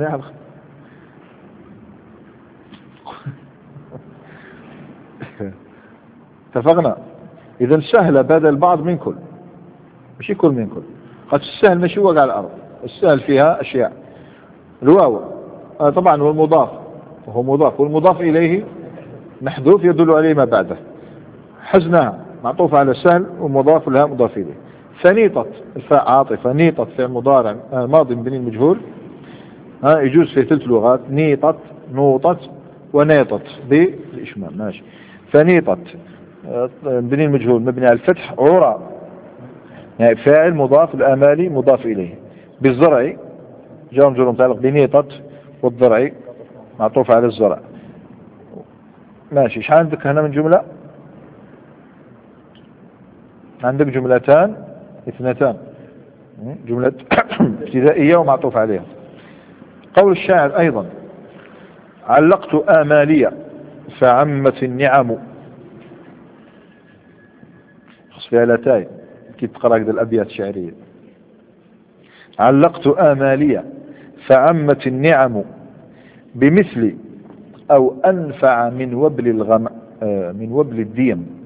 اتفقنا. اذا سهل بدل بعض من كل، مش كل من كل. قد السهل مش هو على الارض، السهل فيها اشياء. الواو طبعا والمضاف، وهو مضاف والمضاف اليه محذوف يدل عليه ما بعده. حزنها معطوف على سهل ومضاف لها مضاف اليه. فنيطت الفاء عاطفة، نيطت فعل مضارع ماضي مبني المجهول، يجوز في ثلاث لغات، نيطت نوطت ونيطت بالإشمام. ماشي. فنيطت مبني المجهول مبني على الفتح، عرى يعني فاعل مضاف، الآمالي مضاف إليه. بالزرع جار مجرور متعلق بنيطت، والضرع معطوف على الزرع. ماشي. شحال عندك هنا من جملة؟ عندك جملتان اثنتان، جملة ابتدائية ومعطوف عليها. قول الشاعر أيضا علقت آمالية فعمت النعم. خص فيها لتاي كي تقرأ كذا الأبيات الشعرية. علقت آمالية فعمت النعم بمثل أو أنفع من وبل الديم.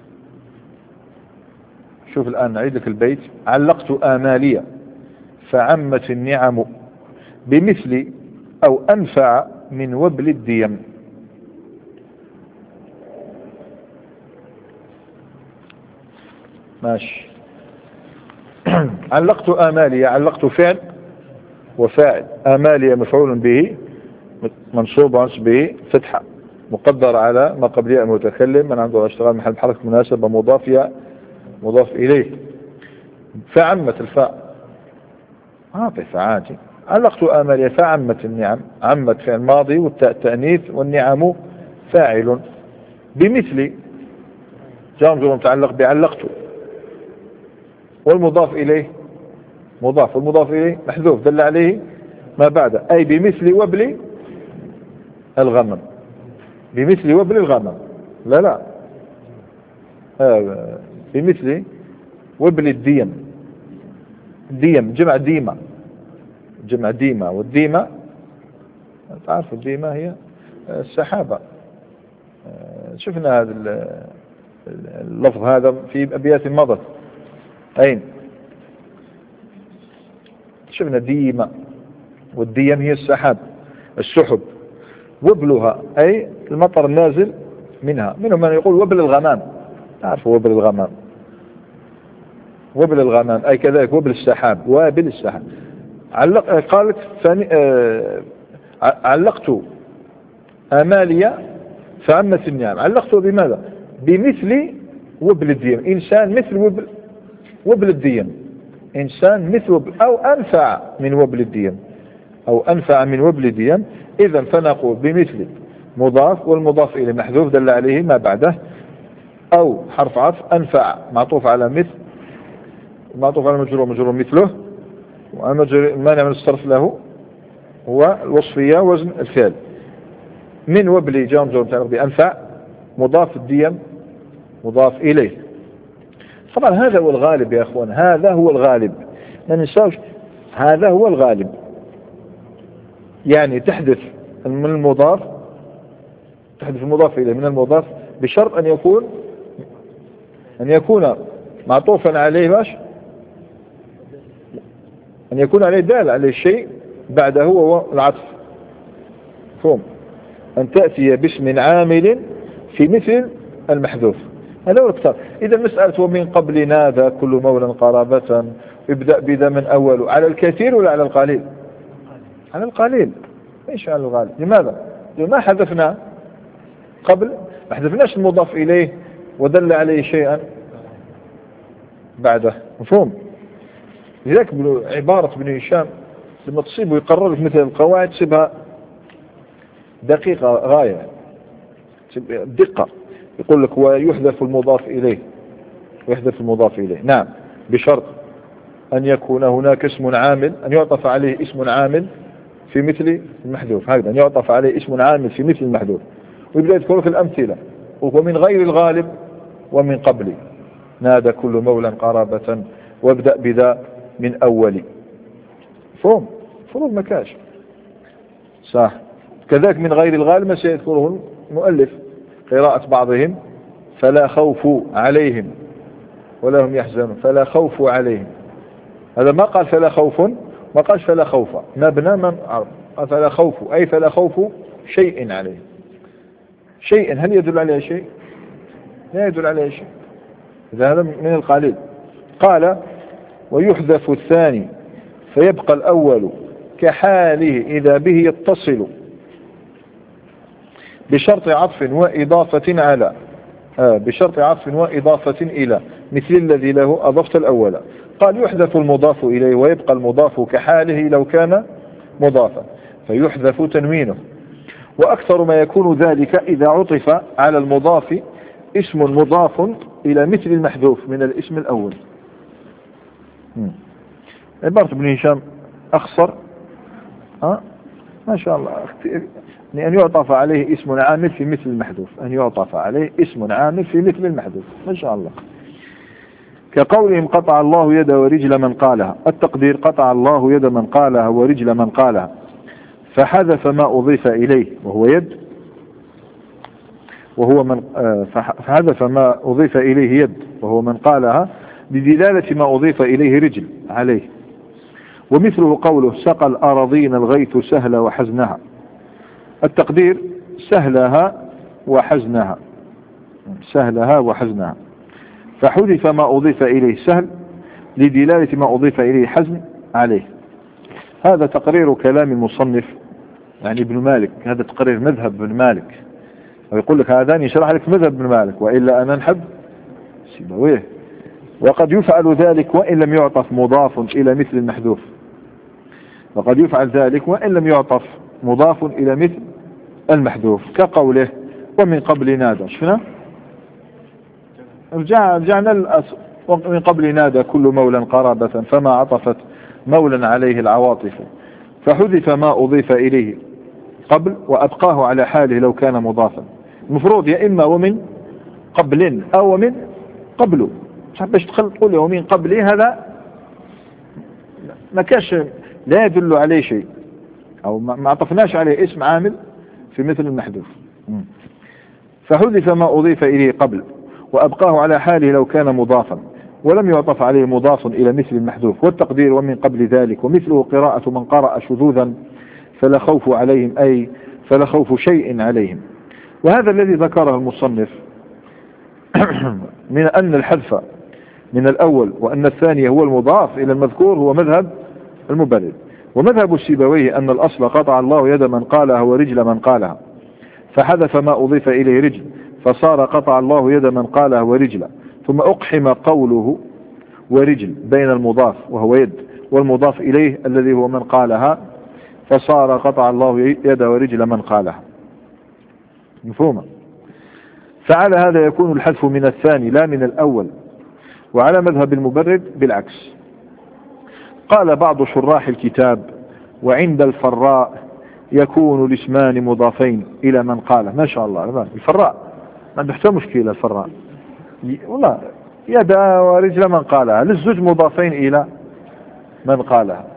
شوف الآن نعيد لك البيت. علقت آمالية فعمت النعم بمثل أو أنفع من وبل الديم. ماشي. علقت آمالية، علقت فعل وفاعل، آمالية مفعول به منصوب به فتحة، مقدر على ما قبل المتكلم من عنده اشتغال محل حركة مناسبة مضاف إليه. فعمت الفاء فعاتي علقت آمالية فعمت النعم، عمت فعل ماضي والتاء تأنيث والنعم فاعل. بمثل جار مجرور متعلق بعلقت، والمضاف إليه مضاف، والمضاف إليه محذوف دل عليه ما بعد، أي بمثل وبل الغمم. بمثل وبل الغمم لا بمثل وبل الديم. ديم جمع ديمة، والديمة تعرف الديمة هي السحابة. شفنا هذا اللفظ هذا في أبيات مضت. أين شفنا ديمة، والديم هي السحاب السحب. وبلها أي المطر النازل منها. منهم من يقول وبل الغمام، تعرفوا وبل الغمام، وبل الغمام أي كذلك وبل السحاب، وابل السحاب. قالت علقت آمالية فعمت النعم. علقته بماذا؟ بمثل وبل الديم. إنسان مثل وبل الديم، إنسان مثل وبل أو أنفع من وبل الديم، أو أنفع من وبل الديم. إذا فنقول بمثل مضاف، والمضاف إليه محذوف دل عليه ما بعده، أو حرف عطف أنفع معطوف على مثل، معطوف على مجرور مثله، ومانع من الصرف له هو الوصفية وزن الفعل. من وبل جار مجرور متعلق بأنفع، مضاف الديم مضاف إليه. طبعا هذا هو الغالب يا أخوان، هذا هو الغالب، ما ننساوش هذا هو الغالب. يعني تحدث من المضاف، تحدث المضاف إليه من المضاف بشرط أن يكون معطوفا عليه باش، أن يكون عليه دال عليه الشيء بعده هو العطف. فهم أن تأتي باسم عامل في مثل المحذوف، هذا هو الكتاب. إذا مسألة ومن قبل نادى كل مولى قرابة ابدأ بذا من أول، على الكثير ولا على القليل؟ على القليل. ايش على الغالب؟ لماذا؟ ما حذفنا قبل، ما حذفناش المضاف إليه ودل عليه شيئا بعده. مفهوم؟ لذلك عبارة ابن هشام لما تصيبه يقرر لك مثل القواعد تصيبها دقيقة غاية، دقة. يقول لك ويحذف المضاف إليه، ويحذف المضاف إليه نعم بشرط أن يكون هناك اسم عامل، أن يعطف عليه اسم عامل في مثل المحذوف. هكذا أن يعطف عليه اسم عامل في مثل المحذوف. ويبدأ يذكر لك الأمثلة، ومن غير الغالب ومن قبل نادى كل مولى قرابة وابدأ بذا من أول. فهم فروض مكاش صح. كذلك من غير الغالب ما سيذكره المؤلف، قراءة بعضهم فلا خوف عليهم ولا هم يحزنون، فلا خوف عليهم. هذا ما قال فلا خوف، ما قالش فلا خوف، مبنى من عرض. فلا خوف أي فلا خوف شيء عليه. شيء هل يدل عليه شيء؟ لا يدل عليه شيء. إذا هذا من القليل. قال ويحذف الثاني فيبقى الأول كحاله إذا به يتصل بشرط عطف وإضافة على، بشرط عطف وإضافة إلى مثل الذي له أضفت الأول. قال يحذف المضاف إليه ويبقى المضاف كحاله لو كان مضافا فيحذف تنوينه. وأكثر ما يكون ذلك إذا عطف على المضاف اسم مضاف إلى مثل المحذوف من الاسم الأول. عبارة ابن هشام أخصر ما شاء الله، أن يعطف عليه اسم عامل في مثل المحذوف، أن يعطف عليه اسم عامل في مثل المحذوف ما شاء الله. كقولهم قطع الله يد ورجل من قالها، التقدير قطع الله يد من قالها ورجل من قالها، فحذف ما أضيف إليه وهو يد، وهو من فحذف ما أضيف إليه يد وهو من قالها بدلالة ما أضيف إليه رجل عليه. ومثله قوله سقى الأراضين الغيث سهل وحزنها، التقدير سهلها وحزنها، سهلها وحزنها، فحذف ما أضيف إليه سهل لدلالة ما أضيف إليه حزن عليه. هذا تقرير كلام المصنف يعني ابن مالك، هذا تقرير مذهب ابن مالك ويقول لك هذان يشرح لك مذهب ابن مالك، وإلا أنا نحب سيبويه. وقد يفعل ذلك وإن لم يعطف مضاف إلى مثل المحذوف، وقد يفعل ذلك وإن لم يعطف مضاف إلى مثل المحذوف، كقوله ومن قبل نادى. شفنا رجعنا ومن قبل نادى كل مولى قرابة فما عطفت مولا عليه العواطف، فحذف ما أضيف إليه قبل وأبقاه على حاله لو كان مضافا. المفروض يا إما ومن قبل أو ومن قبله، باش تقول ومن قبل هذا ما كاش، لا يدل عليه شيء، أو ما عطفناش عليه اسم عامل في مثل المحذوف. فحذف ما أضيف إليه قبل وأبقاه على حاله لو كان مضافا، ولم يعطف عليه مضاف إلى مثل المحذوف. والتقدير ومن قبل ذلك، ومثله قراءة من قرأ شذوذا فلا خوف عليهم، أي فلا خوف شيء عليهم. وهذا الذي ذكره المصنف من أن الحذف من الأول وأن الثاني هو المضاف إلى المذكور هو مذهب المبرد. ومذهب السيبويه أن الأصل قطع الله يد من قالها ورجل من قالها، فحذف ما أضيف إليه رجل فصار قطع الله يد من قالها ورجل، ثم أقحم قوله ورجل بين المضاف وهو يد والمضاف إليه الذي هو من قالها، فصار قطع الله يد ورجل من قالها. مفهومة؟ فعلى هذا يكون الحذف من الثاني لا من الأول، وعلى مذهب المبرد بالعكس. قال بعض شراح الكتاب وعند الفراء يكون الاسمان مضافين إلى من قاله. ما شاء الله الفراء ما عنده حتى مشكلة، الفراء والله يد ورجل من قالها للزوج مضافين إلى من قالها،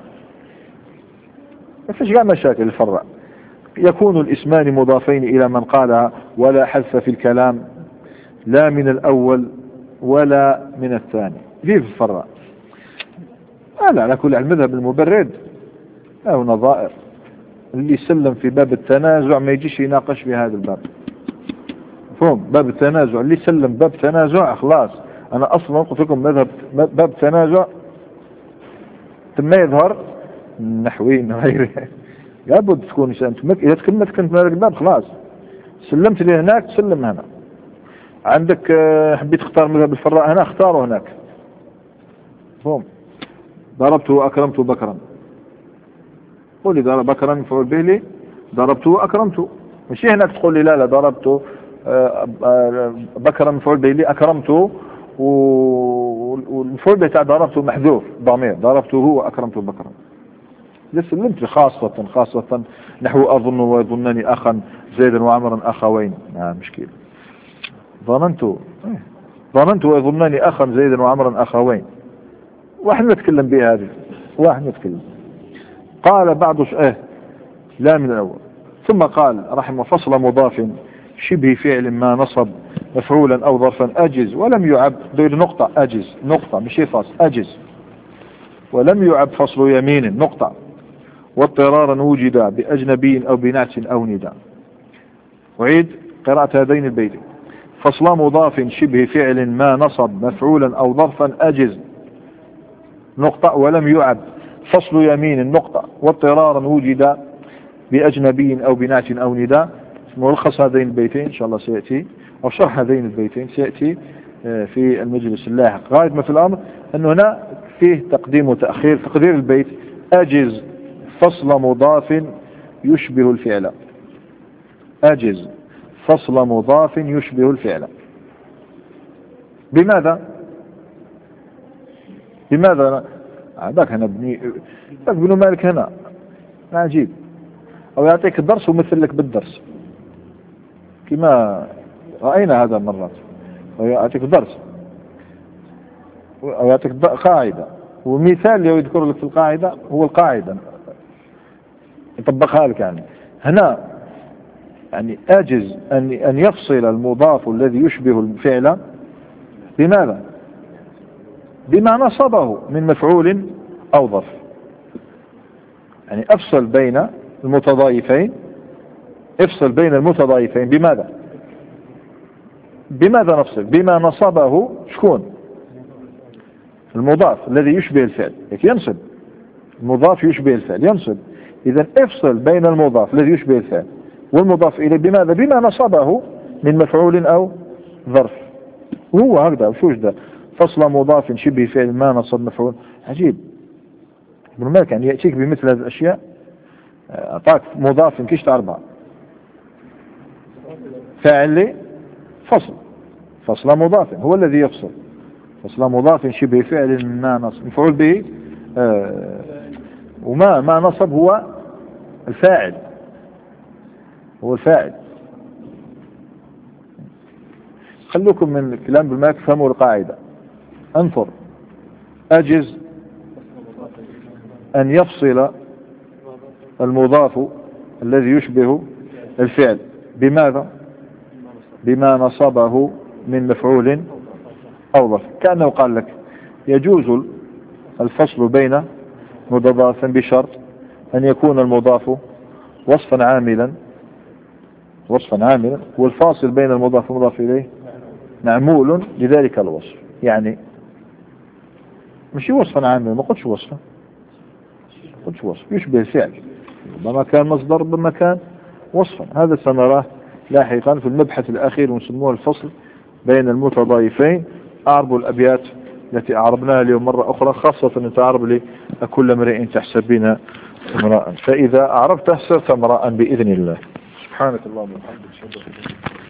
ما فيش قاع مشاكل. الفراء يكون الاسمان مضافين إلى من قالها ولا حذف في الكلام لا من الأول ولا من الثاني. في الفراء لا على كل المذهب المبرد له نظائر. اللي سلم في باب التنازع ما يجيش يناقش في هذا الباب. فهم باب التنازع اللي سلم باب تنازع خلاص. أنا أصلا قلت لكم مذهب باب تنازع ثم يظهر نحوين غيره، لابد تكون إذا تكلمت من هذا الباب خلاص سلمت لي هناك تسلم هنا. عندك حبيت تختار مذهب الفراء هنا اختاره هناك. فهم ضربته وأكرمته بكرا، قول لي ضرب بكرا مفعول به لي ضربته وأكرمته، مش هناك تقول لي لا ضربته بكرا مفعول به لي أكرمته والمفعول به تاع ضربته محذوف ضمير ضربته وأكرمته بكرا. لسه لمت خاصة نحو أظن ويظنني أخا زيدا وعمرا أخوين. مشكلة ظننت ويظنني أخا زيدا وعمرا أخوين، واحد نتكلم به هذه واحد نتكلم. قال بعض لا من الأول. ثم قال رحمه فصل مضاف شبه فعل ما نصب مفعولا أو ظرفا أجز ولم يعب دير نقطة أجز نقطة مش فاصل أجز ولم يعب فصل يمين نقطة واضطرارا وجد بأجنبي أو بنعت أو نداء. أعيد قراءة هذين البيتين. فصل مضاف شبه فعل ما نصب مفعولا أو ظرفا أجز نقطة ولم يعب فصل يمين نقطة واضطرارا وجد بأجنبي أو بنعت أو نداء. ملخص هذين البيتين إن شاء الله سيأتي، أو شرح هذين البيتين سيأتي في المجلس اللاحق. غاية ما في الأمر أنه هنا فيه تقديم وتأخير. تقدير البيت أجز فصل مضاف يشبه الفعل، أجز فصل مضاف يشبه الفعل. بماذا ذاك هنا ابن مالك هنا عجيب، أو يعطيك الدرس ومثل لك بالدرس كما رأينا هذا مرات، أو يعطيك درس أو يعطيك قاعدة، ومثال اللي يذكر لك في القاعدة هو القاعدة يطبقها لك. يعني هنا يعني أجز أن يفصل المضاف الذي يشبه الفعل بماذا؟ بما نصبه من مفعول أو ظرف. يعني افصل بين المتضايفين، افصل بين المتضايفين بماذا؟ بماذا نفصل؟ بما نصبه شكون؟ المضاف الذي يشبه الفعل ينصب، المضاف يشبه الفعل ينصب. إذا افصل بين المضاف الذي يشبه الفعل والمضاف إليه بماذا؟ بما نصبه من مفعول أو ظرف. وهو هكذا وشوش ده فصل مضاف شبه فعل ما نصب مفعول. عجيب ابن مالك يعني يأتيك بمثل هذه الأشياء. أعطاك مضاف كشت 4 فاعل لي فصل مضاف هو الذي يفصل. فصل مضاف شبه فعل ما نصب مفعول به وما نصب هو الفاعل. خلوكم من الكلام بالماء فهموا القاعدة. انظر أجز أن يفصل المضاف الذي يشبه الفعل بماذا؟ بما نصبه من مفعول أو ظرف. كأنه قال لك يجوز الفصل بين مضاف بشرط أن يكون المضاف وصفا عاملا والفاصل بين المضاف والمضاف إليه معمول لذلك الوصف. يعني مش وصفا عاملا، ما قلتش وصفا، يشبه الفعل ربما كان مصدر ربما كان وصفا. هذا سنراه لاحقا في المبحث الأخير ونسموه الفصل بين المتضايفين. أعرب الأبيات التي أعربناها اليوم مرة أخرى، خاصة أن تعرب لي كل امرئ تحسبين امرأ، فإذا أعربته صرت امرأ بإذن الله. سبحانك اللهم وبحمدك.